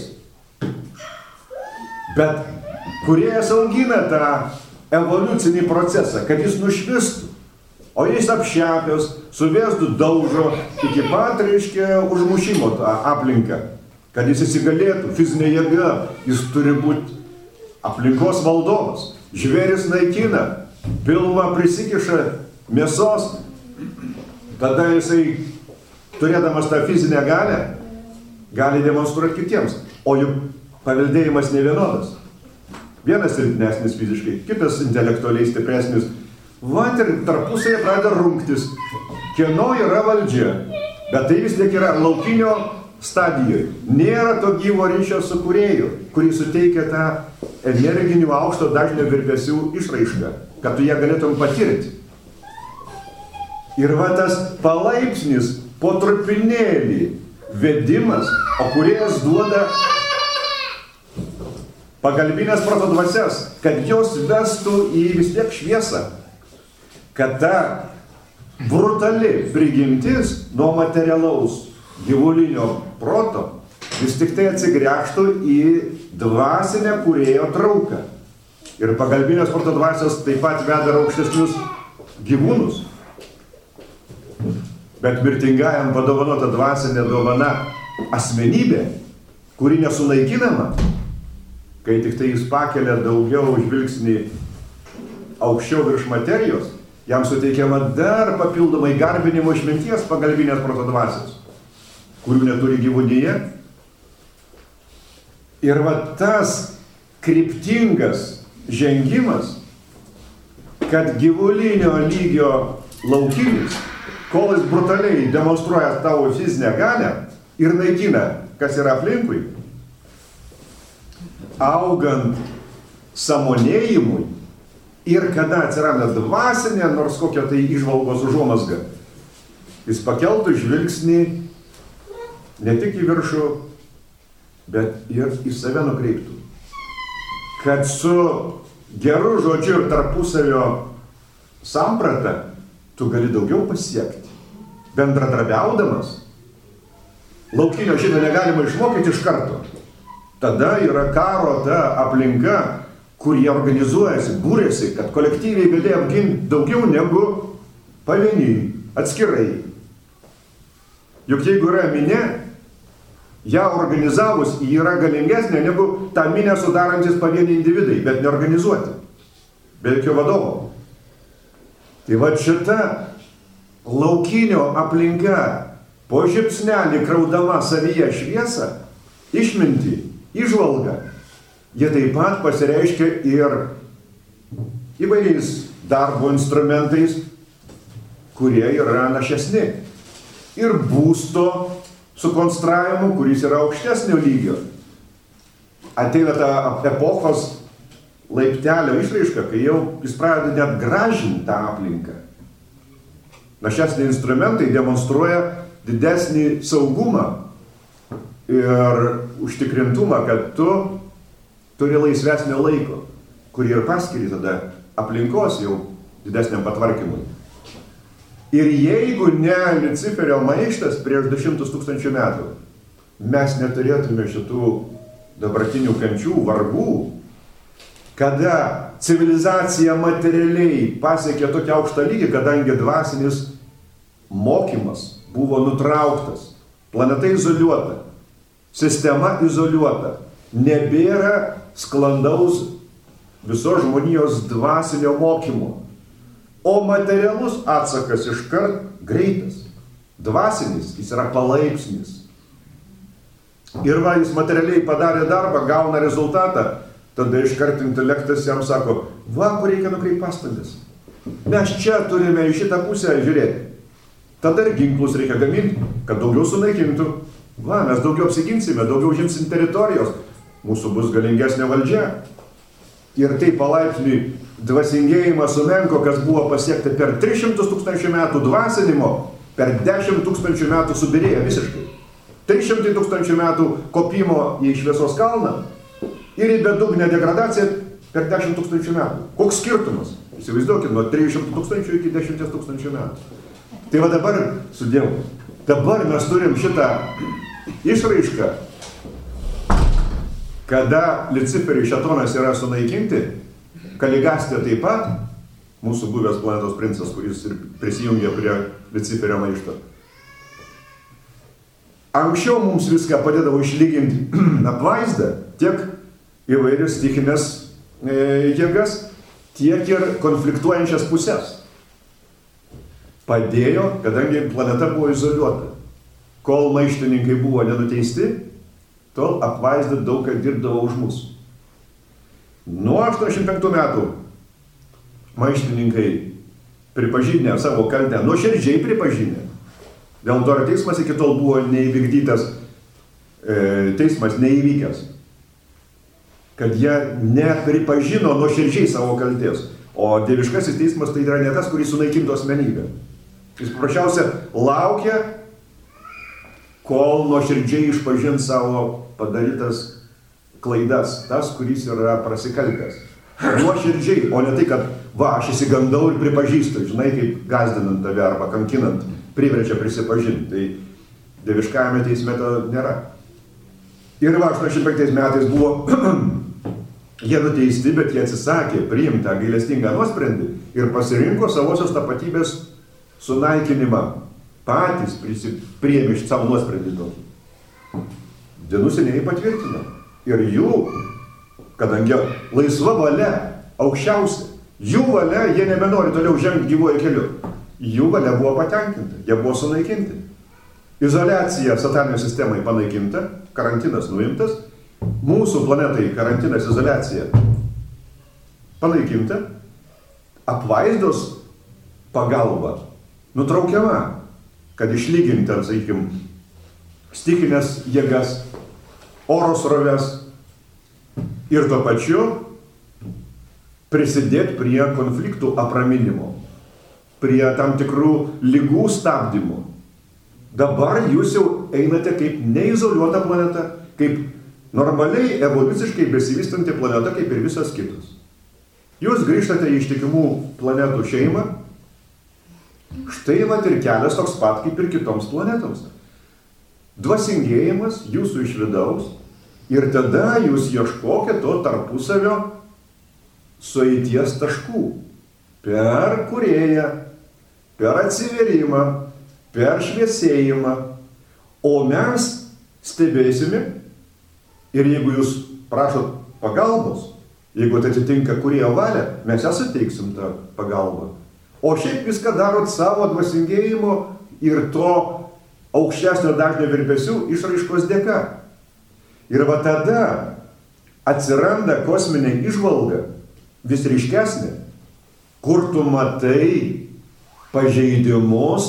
Bet kūrėjas augina tą evoliucinį procesą, kad jis nušvistų. O jis apšepęs, su Vėzdu daužo iki pat, reiškia, užmušimo tą aplinką. Kad jis įsigalėtų, fizinė jėga, jis turi būti aplinkos valdovas. Žvėris naikina, pilvą prisikiša mėsos, tada jisai, turėdamas tą fizinę galią, gali demonstruoti kitiems. O juk paveldėjimas nevienodas. Vienas silpnesnis fiziškai, kitas intelektualiai stipresnis. Vat ir tarpusai pradeda rungtis, kieno yra valdžia. Bet tai vis tiek yra laukinio stadijoje. Nėra to gyvo ryšio su kūrėju, kurį suteikia tą energinių aukšto dažnio virpesių išraišką, kad tu ją galėtum patirti. Ir va tas palaipsnis, po trupinėlį vedimas, o kūrėjas duoda pagalbinės proto dvasias, kad jos vestų į vis tiek šviesą. Kad ta brutali prigimtis nuo materialaus gyvulinio proto vis tik tai atsigręžtų į dvasinę kūrėjo trauką. Ir pagalbinės proto dvasios taip pat veda aukštesnius gyvūnus. Bet mirtingajam padovanota dvasinė dovana asmenybė, kuri nesunaikinama, kai tik tai jis pakelia daugiau žvilgsnį aukščiau virš materijos, jam suteikiama dar papildomai garbinimo išminties pagalbinės proto dvasios, kurių neturi gyvūnyje. Ir va tas kryptingas žengimas, kad gyvulinio lygio laukinis, kol jis brutaliai demonstruoja tavo fizinę galią ir naikina, kas yra aplinkui, augant sąmonėjimui ir kada atsiranda dvasinė, nors kokia tai įžvalgos užuomazga, jis pakeltų žvilgsnį ne tik į viršų, bet ir į save nukreiptų. Kad su geru žodžiu ir tarpusavio samprata tu gali daugiau pasiekti. Bendradarbiaudamas, laukinio šito negalima išmokyti iš karto. Tada yra karo ta aplinka, kur jie organizuojasi, būrėsi, kad kolektyviai galėjo apginti daugiau negu pavieniui, atskirai. Juk jeigu yra minė, ją organizavus, ji yra galingesnė negu tą minę sudarantis pavieniai individai, bet neorganizuoti, be jokio vadovo. Tai va šita laukinio aplinka, po žiupsnelį kraudama savyje šviesą, išmintį, įžvalgą, jie taip pat pasireiškia ir įvairiais darbo instrumentais, kurie yra našesni. Ir būsto sukonstravimu, kuris yra aukštesnio lygio. Ateina ta epochos laiptelio išraiška, kai jau jis pradeda net gražinti tą aplinką. Našesni instrumentai demonstruoja didesnį saugumą ir užtikrintumą, kad tu turi laisvesnio laiko, kurį ir paskiri tada aplinkos jau didesniam patvarkymui. Ir jeigu ne Liuciferio maištas prieš 200 000 metų, mes neturėtume šitų dabartinių kančių, vargų, kada civilizacija materialiai pasiekė tokį aukštą lygį, kadangi dvasinis mokymas buvo nutrauktas, planeta izoliuota, sistema izoliuota, nebėra sklandaus visos žmonijos dvasinio mokymo. O materialus atsakas iškart greitas. Dvasinis, jis yra palaipsnis. Ir va, jis materialiai padarė darbą, gauna rezultatą, tada iškart intelektas jam sako, va, kur reikia nukreipti pastangas. Mes čia turime į šitą pusę žiūrėti. Tada ir ginklus reikia gaminti, kad daugiau sunaikintų. Va, mes daugiau apsiginsime, daugiau žimsim teritorijos. Mūsų bus galingesnė valdžia. ir taip palaipsniui dvasingėjimas sumenko, kas buvo pasiekta per 300 000 metų dvasinimo, per 10 000 metų subirėjo visiškai. 300 000 metų kopimo į šviesos kalną ir į bedugnę degradaciją per 10 000 metų. Koks skirtumas? Įsivaizduokit, nuo 300 000 iki 10 000 metų. Tai va dabar, su Dievu, dabar mes turim šitą išraišką, kada Luciferiui Šėtonas yra sunaikinti, Kaligastė taip pat, mūsų buvęs planetos princas, kuris ir prisijungė prie Luciferio maišto. Anksčiau mums viską padėdavo išlyginti apvaizdą, tiek įvairius stichinės jėgas, tiek ir konfliktuojančias pusės. Padėjo, kadangi planeta buvo izoliuota. Kol maištininkai buvo nenuteisti, tol apvaizda daug ką dirbdavo už mus. Nuo 85 metų maištininkai pripažinę savo kaltę, nuoširdžiai pripažinę. Dėl to teismas iki tol buvo neįvykdytas, teismas neįvykęs. Kad jie nepripažino nuoširdžiai savo kaltės. O dieviškasis teismas tai yra ne tas, kuris sunaikintų asmenybę. Jis paprasčiausia laukia, kol nuoširdžiai išpažins savo padarytas klaidas, tas, kuris yra prasikaltęs. Nuoširdžiai, o ne tai, kad va, aš įsigandau ir pripažįstu, žinai, kaip gazdinant tave arba kankinant, priverčia prisipažinti. Tai dieviškajame teisme to nėra. Ir va, 85 metais buvo jie nuteisti, bet jie atsisakė priimti tą gailestingą nuosprendį ir pasirinko savosios tapatybės sunaikinimą. Patys priėmė iš savo nuosprendį tokį. Dienų seniai patvirtino. Ir jų, kadangi laisva valia aukščiausia, jų valia, jie nebenori toliau žengti gyvuoju keliu. Jų valia buvo patenkinta, jie buvo sunaikinti. Izoliacija sataninio sistemai panaikinta, karantinas nuimtas, mūsų planetai karantinas, izoliacija panaikinta, apvaizdos pagalba nutraukiama, kad išlyginti, ar sakykim, stichinės jėgas, oro sroves ir tuo pačiu prisidėti prie konfliktų apraminimo, prie tam tikrų ligų stabdymų. Dabar jūs jau einate kaip neizoliuota planeta, kaip normaliai evoliuciškai besivystanti planeta, kaip ir visas kitos. Jūs grįžtate į ištikimų planetų šeimą, štai vat ir kelias toks pat kaip ir kitoms planetoms. Dvasingėjimas jūsų iš vidaus ir tada jūs ieškokite to tarpusavio sueities taškų. Per kūrėją, per atsiverimą, per šviesėjimą. O mes stebėsime ir jeigu jūs prašot pagalbos, jeigu tai atitinka kūrėjo valią, mes suteiksim tą pagalbą. O šiaip viską darot savo dvasingėjimo ir to aukštesnio dažnio virpesių išraiškos dėka. Ir va tada atsiranda kosminė įžvalga, vis ryškesnė, kur tu matai pažeidimus,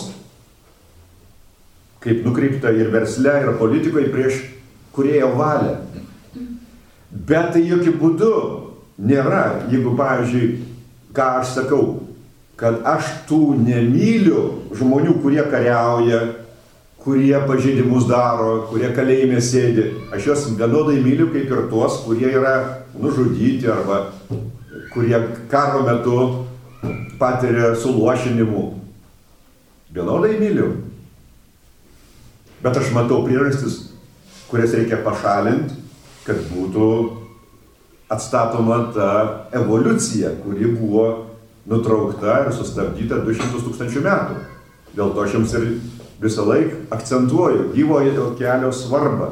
kaip nukreipta ir versle, ir politikoje prieš kūrėjo valią. Bet tai jokių būdų nėra, jeigu, pavyzdžiui, ką aš sakau, kad aš tų nemyliu žmonių, kurie kariauja, kurie pažeidimus daro, kurie kalėjime sėdi. Aš juos vienodai myliu kaip ir tuos, kurie yra nužudyti arba kurie karo metu patiria suluošinimų. Vienodai myliu. Bet aš matau priežastis, kurias reikia pašalinti, kad būtų atstatoma ta evoliucija, kuri buvo nutraukta ir sustabdyta 200 000 metų. Dėl to aš jums ir visą laiką akcentuoju gyvojo kelio svarbą.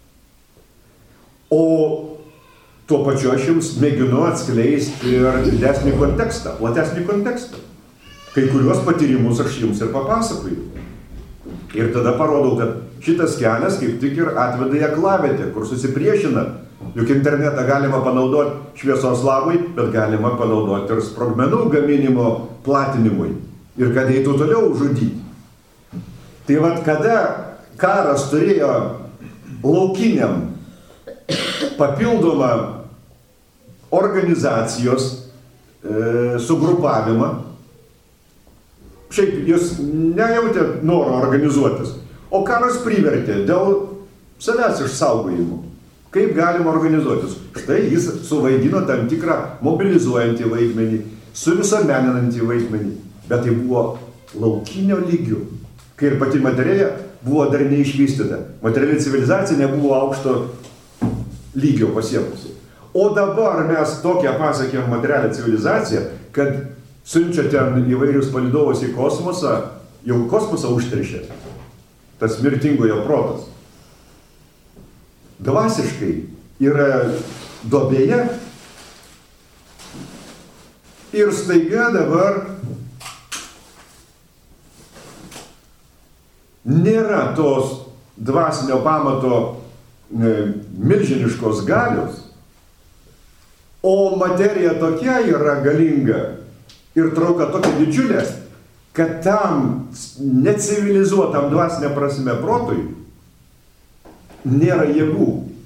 O tuo pačiu aš jums mėginu atskleisti ir didesnį kontekstą, platesnį kontekstą. Kai kuriuos patyrimus aš jums ir papasakoju. Ir tada parodau, kad šitas kelias kaip tik ir atveda į aklavietę, kur susipriešina. Juk internetą galima panaudoti šviesos labui, bet galima panaudoti ir sprogmenų gaminimo platinimui. Ir kad eitų toliau žudyti. Tai vat kada karas turėjo laukiniam papildomą organizacijos sugrupavimą. Šiaip jūs nejautė noro organizuotis, o karas privertė dėl savęs išsaugojimo. Kaip galima organizuotis? Štai jis suvaidino tam tikrą mobilizuojantį vaidmenį, suvisuomeninantį vaidmenį, bet tai buvo laukinio lygių, kai ir pati materija buvo dar neišvystyta. Materiali civilizacija nebuvo aukšto lygio pasiekusi. O dabar mes tokią pasiekėm materialią civilizaciją, kad siunčia ten įvairius palydovus į kosmosą, jau kosmosą užteršė tas mirtingojo protas. Dvasiškai yra duobėje ir staiga dabar nėra tos dvasinio pamato milžiniškos galios, o materija tokia yra galinga ir trauka tokia didžiulė, kad tam necivilizuotam dvasinė prasme protui nėra jėgų.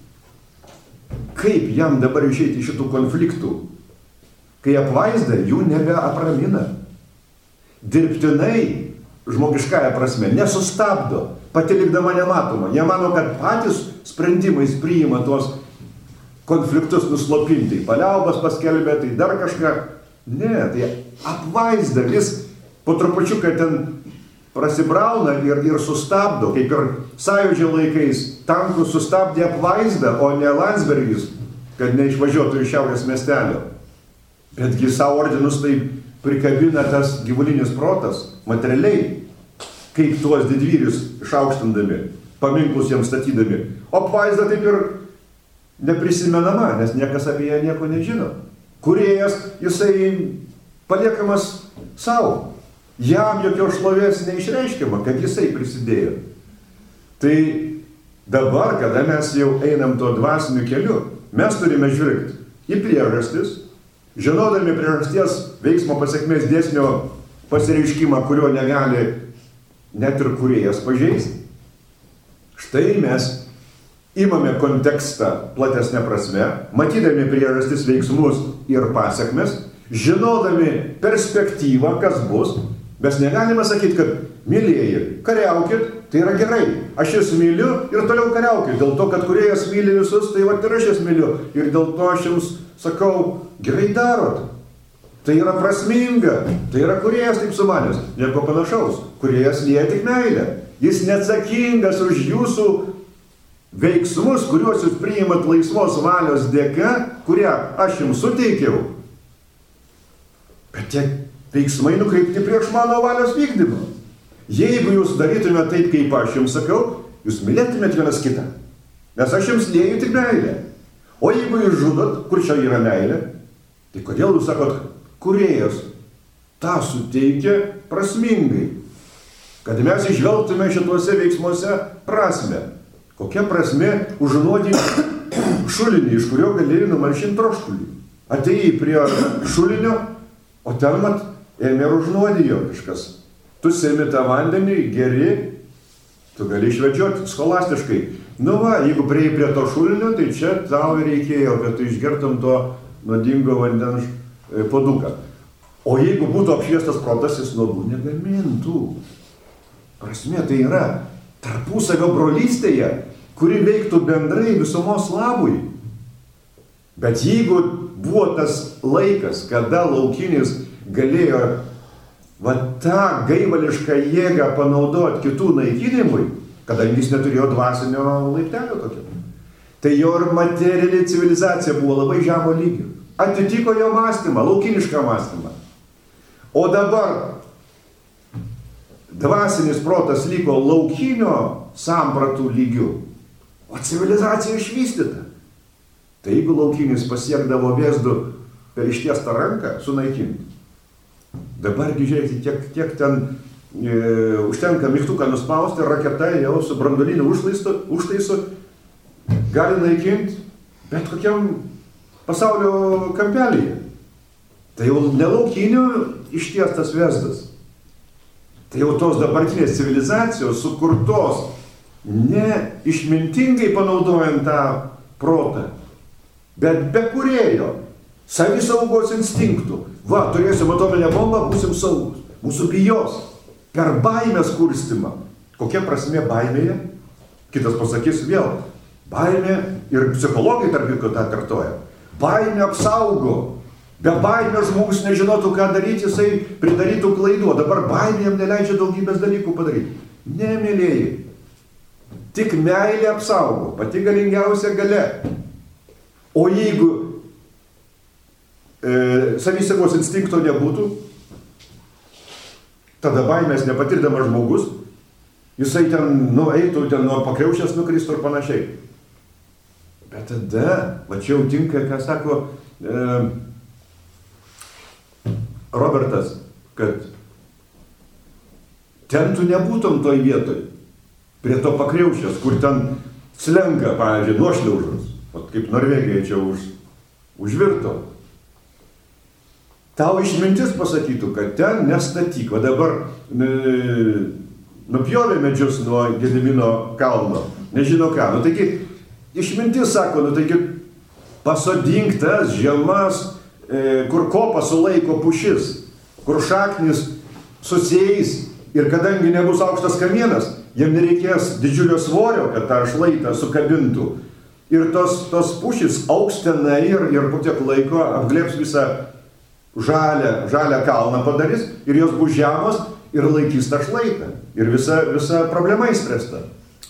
Kaip jam dabar išeiti iš šitų konfliktų, kai apvaizda jų nebeapramina? Dirbtinai, žmogiškąja prasme, nesustabdo, pati likdama nematoma. Jie mano, kad patys sprendimais priima tuos konfliktus nuslopinti. Paliaubas paskelbė, tai dar kažką. Ne, tai apvaizda vis po trupučiuką ten prasibrauna ir sustabdo, kaip ir Sąjūdžio laikais tankų sustabdė apvaizdą, o ne Landsbergis, kad neišvažiuotų iš šiaurės miestelio. Betgi savo ordinus taip prikabina tas gyvulinis protas, materialiai, kaip tuos didvyrius išaukštindami, paminklus jiems statydami. O apvaizda taip ir neprisimenama, nes niekas apie ją nieko nežino. Kūrėjas, jisai paliekamas savo. Jam jokios šlovės neišreiškiama, kad jisai prisidėjo. Tai dabar, kada mes jau einam tuo dvasiniu keliu, mes turime žvelgti į priežastis, žinodami priežasties veiksmo pasekmės dėsnio pasireiškimą, kurio negali net ir kūrėjas pažeisti. Štai mes imame kontekstą platesnę prasme, matydami priežastis, veiksmus ir pasekmes, žinodami perspektyvą, kas bus. Mes negalime sakyti, kad mylėjai, kariaukit, tai yra gerai. Aš jūs myliu ir toliau kariaukit. Dėl to, kad kūrėjas myli visus, tai va ir aš jūs myliu. Ir dėl to aš jums sakau, gerai darot. Tai yra prasminga. Tai yra kūrėjas taip sumanęs. Nieko panašaus. Kūrėjas lieja tik meilę. Jis neatsakingas už jūsų veiksmus, kuriuos jūs priimat laisvos valios dėka, kurią aš jums suteikiau. Bet tie veiksmai nukreipti prieš mano valios vykdymą. Jeigu jūs darytumėte taip, kaip aš jums sakau, jūs mylėtumėte vienas kitą. Nes aš jums lieju tik meilę. O jeigu jūs žudot, kur čia yra meilė, tai kodėl jūs sakot, kūrėjas tą suteikia prasmingai, kad mes išvelgtume šituose veiksmuose prasmę. Kokia prasmė užnuodinti šulinį, iš kurio galėjai numalšinti troškulį. Atėjai prie šulinio, o ten mat ėmė ir užnuodijo kažkas. Tu semi tą vandenį, geri, tu gali išvedžioti scholastiškai. Nu va, jeigu prieėjai prie to šulinio, tai čia tau reikėjo, kad tu išgertum to nuodingo vandens puoduką. O jeigu būtų apšviestas protas, jis nuodų negamintų. Prasmė tai yra tarpusavio brolystėje, kuri veiktų bendrai visumos labui. Bet jeigu buvo tas laikas, kada laukinis galėjo va tą gaivališką jėgą panaudoti kitų naikinimui, kadangi jis neturėjo dvasinio laiptelio tokio, tai jo ir materiali civilizacija buvo labai žemo lygio. Atitiko jo mąstymą, laukinišką mąstymą. O dabar dvasinis protas liko laukinio sampratų lygių, o civilizacija išvystyta. Tai jeigu laukinis pasiekdavo Vėzdų per ištiestą ranką sunaikinti, dabargi žiūrėkite, kiek ten užtenka mygtuką nuspausti, raketa jau su branduoliniu užtaisu gali naikinti bet kokiam pasaulio kampelyje. Tai jau nelaukinio ištiestas Vėzdas. Tai jau tos dabartinės civilizacijos sukurtos ne išmintingai panaudojant tą protą, bet be kūrėjo. savisaugos instinktų. Va, turėsim atominę bombą, būsim saugus. Mūsų bijos. Per baimės kurstymą. Kokia prasmė baimėje? Kitas pasakys vėl. Baimė, ir psichologai tarp kitko tą kartoja. Baimė apsaugo. Be baimės žmogus nežinotų, ką daryti, jisai pridarytų klaidų. O dabar baimė jam neleidžia daugybės dalykų padaryti. Ne, mėlėjai. Tik meilė apsaugo. Pati galingiausia galia. O jeigu savisaugos instinkto nebūtų, tada baimės nepatirdamas žmogus, jisai ten, eitų, ten nuo pakriaušės nukristų ir panašiai. Bet tada, va čia jau tinka, ką sako Robertas, kad ten tu nebūtum toj vietoj, prie to pakriaušės, kur ten slenka, pavyzdžiui, nuošliaužas, kaip Norvegija čia užvirto. Tau išmintis pasakytų, kad ten nestatyk, o dabar nupjovė medžius nuo Gedimino kalno, nežino ką. Taigi, išmintis sako, taigi pasodink tas žemas, kur kopą sulaiko pušis, kur šaknis susieis ir kadangi nebus aukštas kamienas, jam nereikės didžiulio svorio, kad tą šlaitą sukabintų. Ir tos pušis augs tenai ir po tiek laiko apglėbs visą žalią kalną padarys ir jos bus žemos ir laikys tą šlaitą. Ir visa problema įspręsta.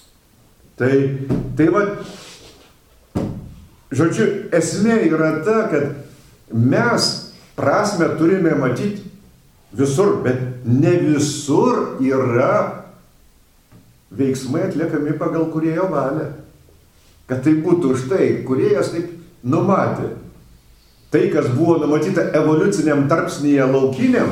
Tai va, žodžiu, esmė yra ta, kad mes prasmę turime matyti visur, bet ne visur yra veiksmai atliekami pagal kūrėjo valią. Kad tai būtų už tai, kūrėjas taip numatė. Tai, kas buvo numatyta evoliuciniam tarpsnyje laukiniam,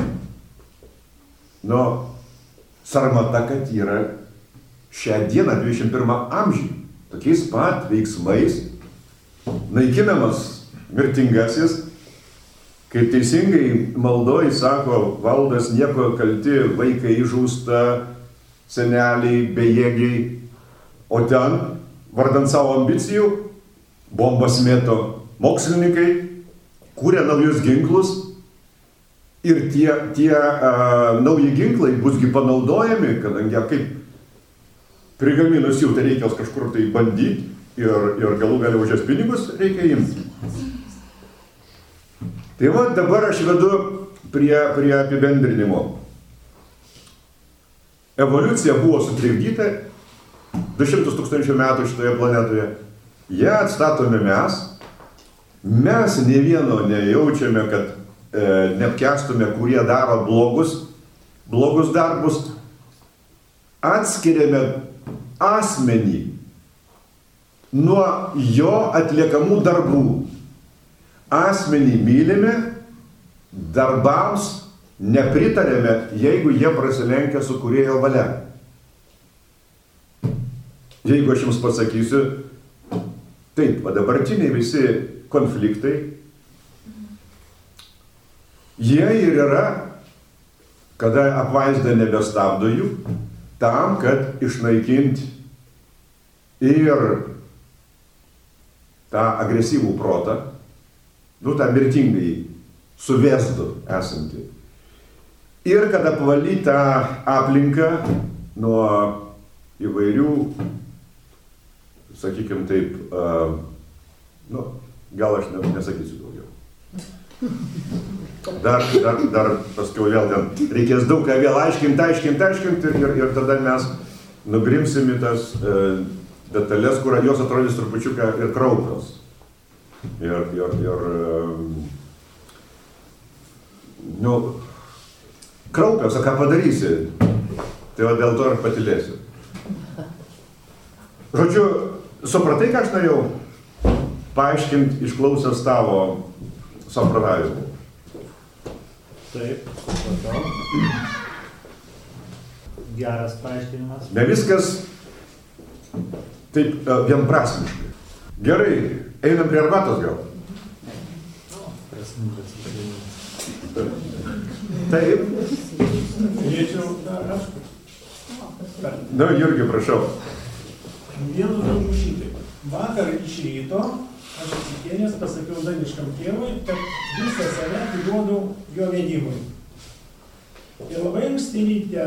sarmata, kad yra šią dieną, 21 amžių, tokiais pat veiksmais naikinamas mirtingasis, kaip teisingai maldoj sako Valdas, nieko kalti, vaikai žūsta, seneliai, bejėgiai, o ten, vardant savo ambicijų, bombas mėto mokslininkai, kūrė naujus ginklus ir tie nauji ginklai busgi panaudojami, kadangi kaip prigaminus jų, tai reikės kažkur tai bandyti ir galų galiau už jas pinigus reikia imti. Tai va, dabar aš vedu prie apibendrinimo. Evoliucija buvo sutrikdyta 200 tūkstančių metų šitoje planetoje. Ją atstatome mes. Mes nė vieno nejaučiame, kad neapkęstume, kurie daro blogus darbus. Atskiriame asmenį nuo jo atliekamų darbų. Asmenį mylime, darbams nepritarėme, jeigu jie prasilenkia su kūrėjo valia. Jeigu aš jums pasakysiu, taip, dabartiniai visi konfliktai, jie ir yra, kada apvaizda nebestabdo jų, tam, kad išnaikinti ir tą agresyvų protą, tą mirtingai suvestų esantį. Ir kad apvalyti tą aplinką nuo įvairių, sakykime taip, gal aš nesakysiu daugiau. Dar paskiau vėl ten reikės daug ką vėl aiškinti ir tada mes nugrimsim į tas detalės, kur jos atrodys trupučiuką ir kraupios. Kraupios, o ką padarysi? Tai va dėl to ir patylėsiu. Žodžiu, supratai, ką aš norėjau paaiškinti, išklausęs tavo samprotavimų? Taip, supratau. Geras paaiškinimas. Ne viskas taip vienprasmiškai. Gerai, einam prie arbatos gal. Prasmingas įspėjimas. Taip. Galėčiau dar aš. Jurgi, prašau. Vienu žodžiu šitai. Vakar iš ryto aš atsikėlęs pasakiau dangiškam tėvui, kad visą save atiduodu jo vedimui. Ir labai anksti ryte,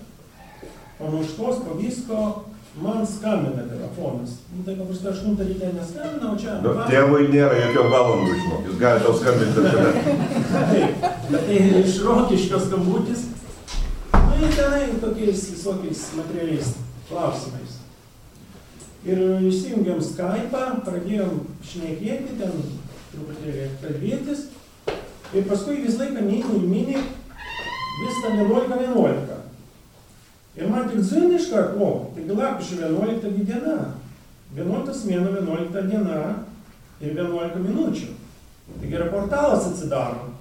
po nuštos, po visko, man skambina telefonas. Tai paprastai 8 ryte neskambina, o čia... Tėvui nėra jokio valandų, žinok, jis gali tau skambinti ir kada. Taip, bet tai iš Rokiškio skambutis, ir tenai tokiais visokiais materialiais klausimais. Ir įsijungiam Skype'ą, pradėjom šnekėti, ten truputėlį kalbėtis, ir paskui vis laiką mini, vis tą 11:11. Ir man tik dzin iškart, taigi lapkričio 11 diena, 11 mėnuo 11 diena ir 11 minučių. Taigi yra portalas atsidaro.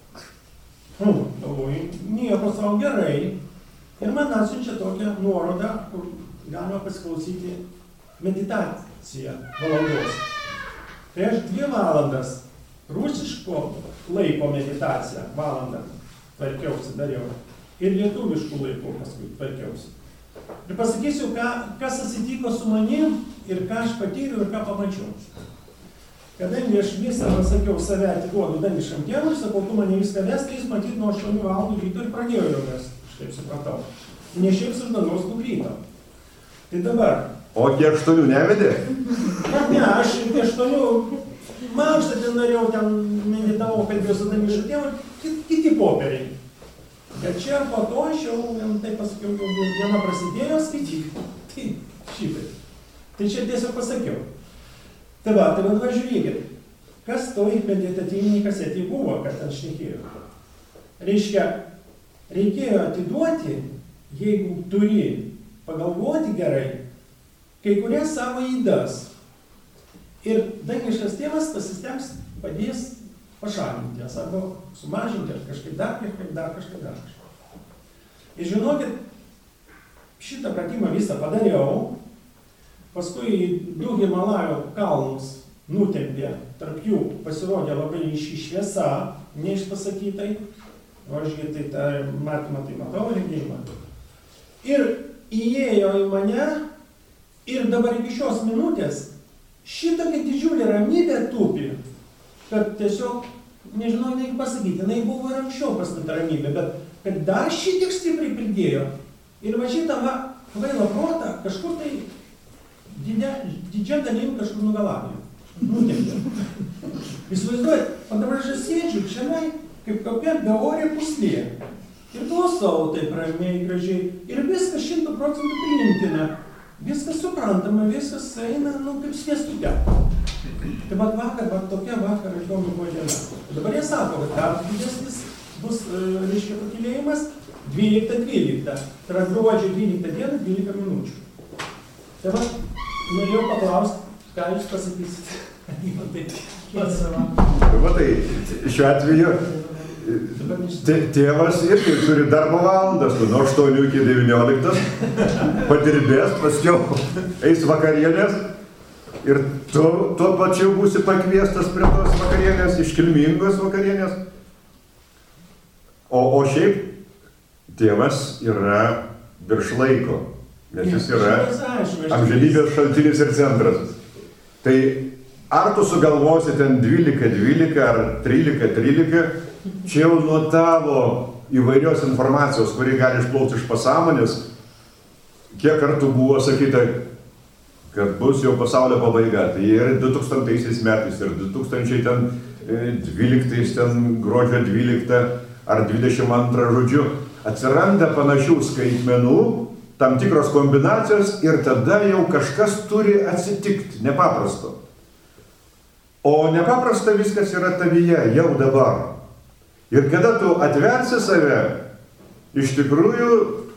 Galvoju, nieko savo gerai. Ir man atsiunčia tokią nuorodą, kur galima pasiklausyti meditaciją valandos. Tai aš 2 valandas rusiško laiko meditaciją valandą tvarkiausi, dariau. Ir lietuviškų laikų paskui tvarkiausi. Ir pasakysiu, kas atsitiko su manim ir ką aš patyriau ir ką pamačiau. Kadangi aš visą, sakiau, save atiduodu dangiškam tėvui, sakau, tu mane viską ves, tai jis matyt nuo 8 valandų ryto ir pradėjo jau ves, aš taip supratau. Ne šiaip su žmogaus nukryto. Tai dabar. O tie 8 nevedė? Ne, aš tie 8 mankštą ten norėjau, ten meditavau, kalbėjau su dangiškam tėvui, kiti popieriai. Bet čia po to aš jau, taip pasakiau, jau diena prasidėjo, skaityk. Tai šitai. Tai čia tiesiog pasakiau. Tai va, žiūrėkit, kas toj meditatyviniai kasetėj buvo, kad ten šnekėjo. Reiškia, reikėjo atiduoti, jeigu turi pagalvoti gerai, kai kurias savo įdas. Ir dangiškas tėvas pasistengs padės pašalinti jas, arba sumažinti, ar kažkaip dar kažkaip. Ir žinokit, šitą pratimą visą padariau, paskui 2 Himalajų kalnus nutempė, tarp jų pasirodė labai ryški šviesa, neišpasakytai, o ašgi tai matymą tai matau, regėjimą. Ir įėjo į mane, ir dabar iki šios minutės šitokia didžiulė ramybė tupi, kad tiesiog, nežinau, negi pasakyti, jinai buvo ir anksčiau pas tą ramybę, bet kad dar šitiek stipriai pridėjo. Ir va šitą kvailą protą kažkur tai didžia dalim kažkur nugalabėjo. Nutempė. Įsivaizduojat, o dabar aš sėdžiu šiandien kaip kokia beorė puslė. Ir klausau taip ramiai, gražiai. Ir viskas 100% priimtina. Viskas suprantama, viskas eina, kaip sviestuke. Tai vakar, tokia vakar įdomi buvo diena. Dabar jie sako, kad dar didesnis bus, reiškia, pakilėjimas 12:12. Tai yra gruodžio 12 dieną, 12 minučių. Tai norėjau paklausti, ką jūs pasakysit. Tai šiuo atveju tėvas irgi turi darbo valandas, nuo 8 iki 19, padirbės, paskiau eis vakarienės ir tuo pačiu būsi pakviestas prie tos vakarienės, iškilmingos vakarienės. O šiaip tėvas yra virš laiko, nes jis yra amžinybės šaltinis ir centras. Tai ar tu sugalvosi ten 12:12 ar 13:13, čia jau nuo tavo įvairios informacijos, kuri gali išplaukti iš pasąmonės, kiek kartų buvo sakyta, kad bus jau pasaulio pabaiga. Tai ir 2000 metais, ir 2012, ten gruodžio 12 ar 22, žodžiu, atsiranda panašių skaitmenų, tam tikros kombinacijos ir tada jau kažkas turi atsitikti, nepaprasto. O nepaprasta viskas yra tavyje jau dabar. Ir kada tu atversi save, iš tikrųjų,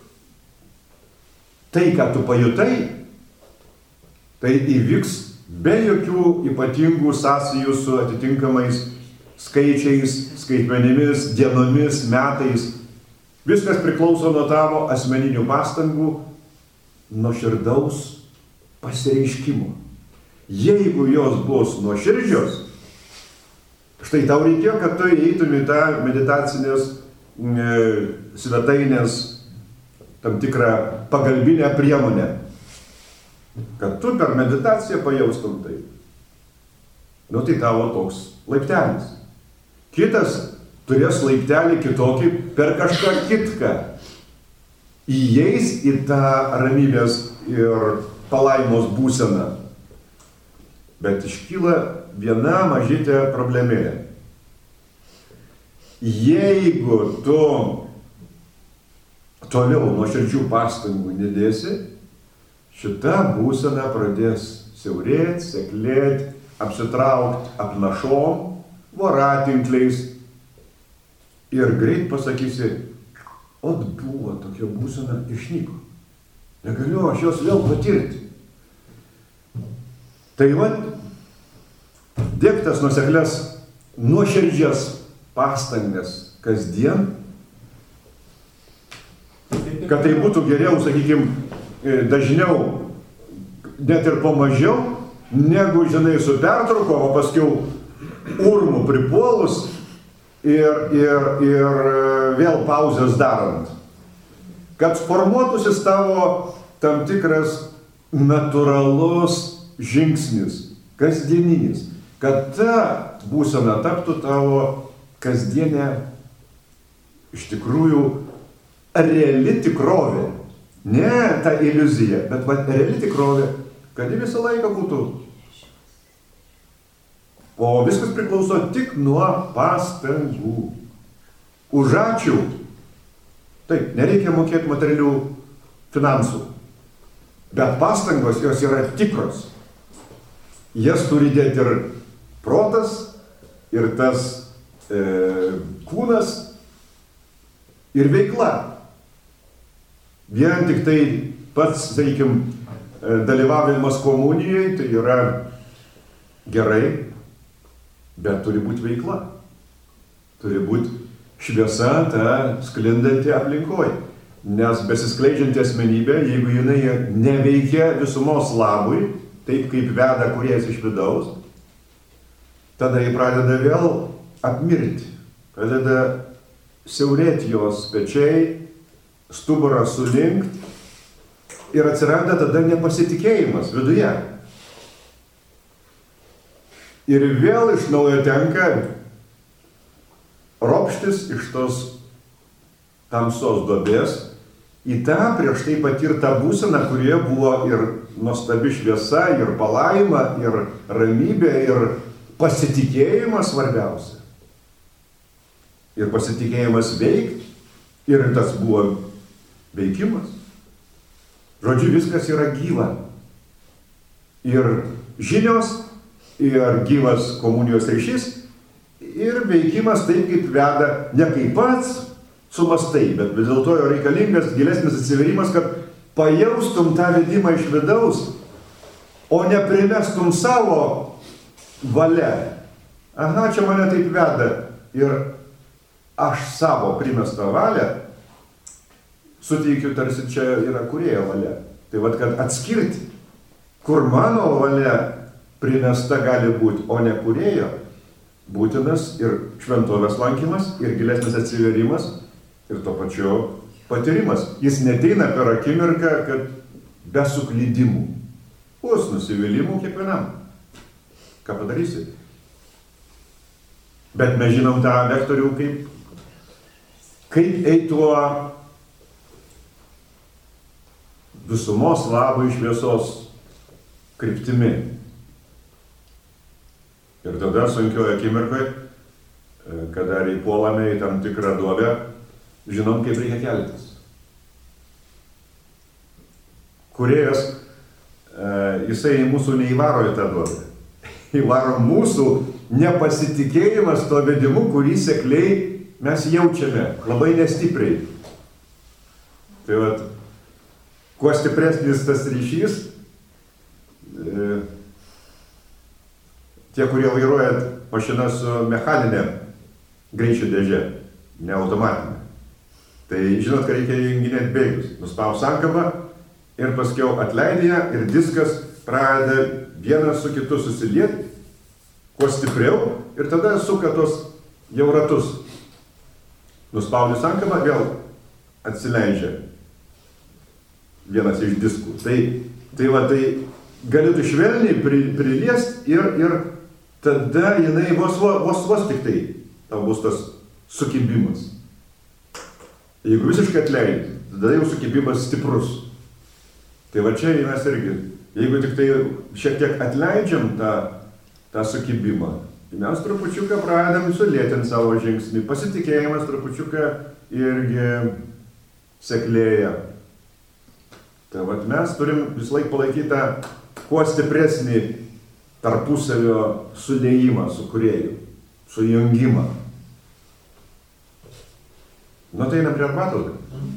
tai, ką tu pajutai, tai įvyks be jokių ypatingų sąsajų su atitinkamais skaičiais, skaitmenimis, dienomis, metais. Viskas priklauso nuo tavo asmeninių pastangų, nuoširdaus pasireiškimo. Jeigu jos bus nuoširdžios, štai tau reikėjo, kad tu įeitum į tą meditacinės svetainės tam tikrą pagalbinę priemonę, kad tu per meditaciją pajaustum tai. Nu tai tavo toks laiptelis. Kitas turės laiptelį kitokį per kažką kitką. Įeis į tą ramybės ir palaimos būseną. Bet iškyla viena mažytė problemėlė. Jeigu tu toliau nuoširdžių pastangų nedėsi, šita būsena pradės siaurėti, seklėti, apsitraukti apnašom, voratinkliais ir greit pasakysi, ot buvo tokia būsena, išnyko. Negaliu aš jos vėl patirti. Tai vat, dėk tas nuoseklės, nuoširdžias pastangas kasdien, kad tai būtų geriau, sakykime, dažniau, net ir po mažiau, negu, žinai, su pertraukom, o paskiau urmų pripuolus ir vėl pauzės darant. Kad formuotųsi tavo tam tikras natūralus žingsnis, kasdieninis, kad ta būsena taptų tavo kasdienė, iš tikrųjų, reali tikrovė. Ne ta iliuzija, bet reali tikrovė, kad ji visą laiką būtų. O viskas priklauso tik nuo pastangų. Už ačiū. Taip, nereikia mokėti materialių finansų. Bet pastangos jos yra tikros. Jas turi dėti ir protas, ir tas kūnas, ir veikla. Vien tik tai pats, sakykim, dalyvavimas komunijoje, tai yra gerai, bet turi būti veikla. Turi būti šviesa, ta sklindanti aplinkoje. Nes besiskleidžianti asmenybė, jeigu jinai neveikia visumos labui, taip kaip veda kūrėjas iš vidaus, tada jį pradeda vėl apmirti. Pradeda siaurėti jos pečiai, stuburas sulinkt ir atsiranda tada nepasitikėjimas viduje. Ir vėl iš naujo tenka ropštis iš tos tamsos duobės į tą prieš tai patirtą būseną, kurioje buvo ir nuostabi šviesa, ir palaima, ir ramybė, ir pasitikėjimas svarbiausia. Ir pasitikėjimas veikti, ir tas buvo veikimas. Žodžiu, viskas yra gyva. Ir žinios, ir gyvas komunijos ryšys, ir veikimas taip, kaip veda, ne kaip pats sumastai, bet vis dėlto jo reikalingas gilesnis atsiverimas, kad pajaustum tą vedimą iš vidaus, o ne primestum savo valia. Aha, čia mane taip veda. Ir aš savo primestą valią suteikiu, tarsi čia yra kūrėjo valia. Tai vat, kad atskirti, kur mano valia primesta gali būti, o ne kūrėjo, būtinas ir šventovės lankymas, ir gilesnis atsiverimas, ir to pačiu patyrimas. Jis neteina per akimirką, kad be suklydimų. Bus nusivylimų kiekvienam. Ką padarysi? Bet mes žinom tą vektorių, kaip eiti tuo visumos labai šviesos kryptimi. Ir tada sunkioje akimirkoje, kada įpuolame į tam tikrą duobę, žinom, kaip reikia keltis. Kūrėjas, jisai mūsų neįvaro į tą duobę. Įvaro mūsų nepasitikėjimas to vedimu, kurį sekliai mes jaučiame, labai nestipriai. Tai vat, kuo stipresnis tas ryšys, tie, kurie vairuojat mašiną su mechaninė greičio dėžė, ne automatinė, tai žinot, kad reikia junginėti bėgius. Nuspaus sankabą ir paskiau atleidė ją ir diskas pradeda vienas su kitu susilieti, kuo stipriau, ir tada suka tos jau ratus. Nuspaudė sankabą, vėl atsileidžia vienas iš diskų. Tai gali tu švelniai priliest ir tada jinai vos tik tai tau bus tas sukibimas. Jeigu visiškai atleidi, tada jau sukibimas stiprus. Tai va čia mes irgi, jeigu tik tai šiek tiek atleidžiam tą sukibimą, mes trupučiuką pradedam sulėtinti savo žingsnį, pasitikėjimas trupučiuką irgi seklėja. Tai vat mes turim visą laiką palaikyti tą kuo stipresnį tarpusavio sulėjimą su kūrėju, sujungimą. Nu tai einam prie arbatos.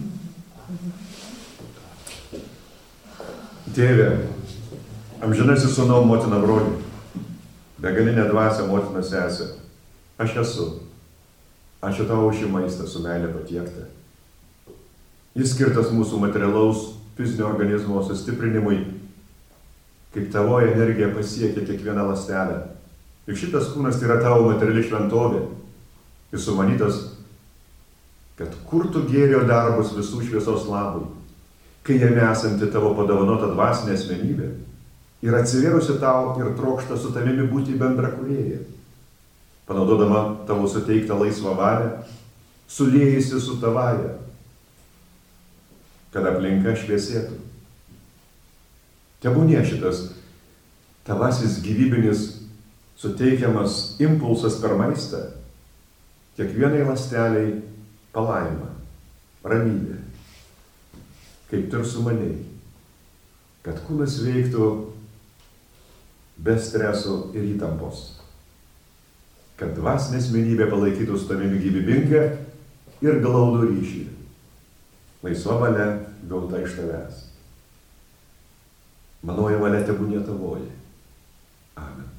Tėve, amžinasis sūnau, motina broli, begalinė dvasia, motina sesė, aš esu. Ačiū tau už šį maistą su meilė patiektą. Jis skirtas mūsų materialaus fizinio organizmo sustiprinimui, kaip tavoji energija pasiekia kiekvieną ląstelę. Ir šitas kūnas tai yra tavo materiali šventovė. Jis sumanytas, kad kurtų gėrio darbus visų šviesos labui, kai jame esanti tavo padovanota dvasinė asmenybė ir atsivėrusi tau ir trokšta su tavimi būti bendra kūrėja, panaudodama tavo suteiktą laisvą valią, suliejusi su tavaja, kad aplinka šviesėtų. Tebūnie šitas tavasis gyvybinis suteikiamas impulsas per maistą kiekvienai ląsteliai palaima, ramybė, kaip tu ir sumanei, kad kūnas veiktų be streso ir įtampos, kad dvasinė asmenybė palaikytų su tavimi gyvybingą ir glaudų ryšį, laisva valia gauta iš tavęs. Manoji valia tebūnie tavoji. Amen.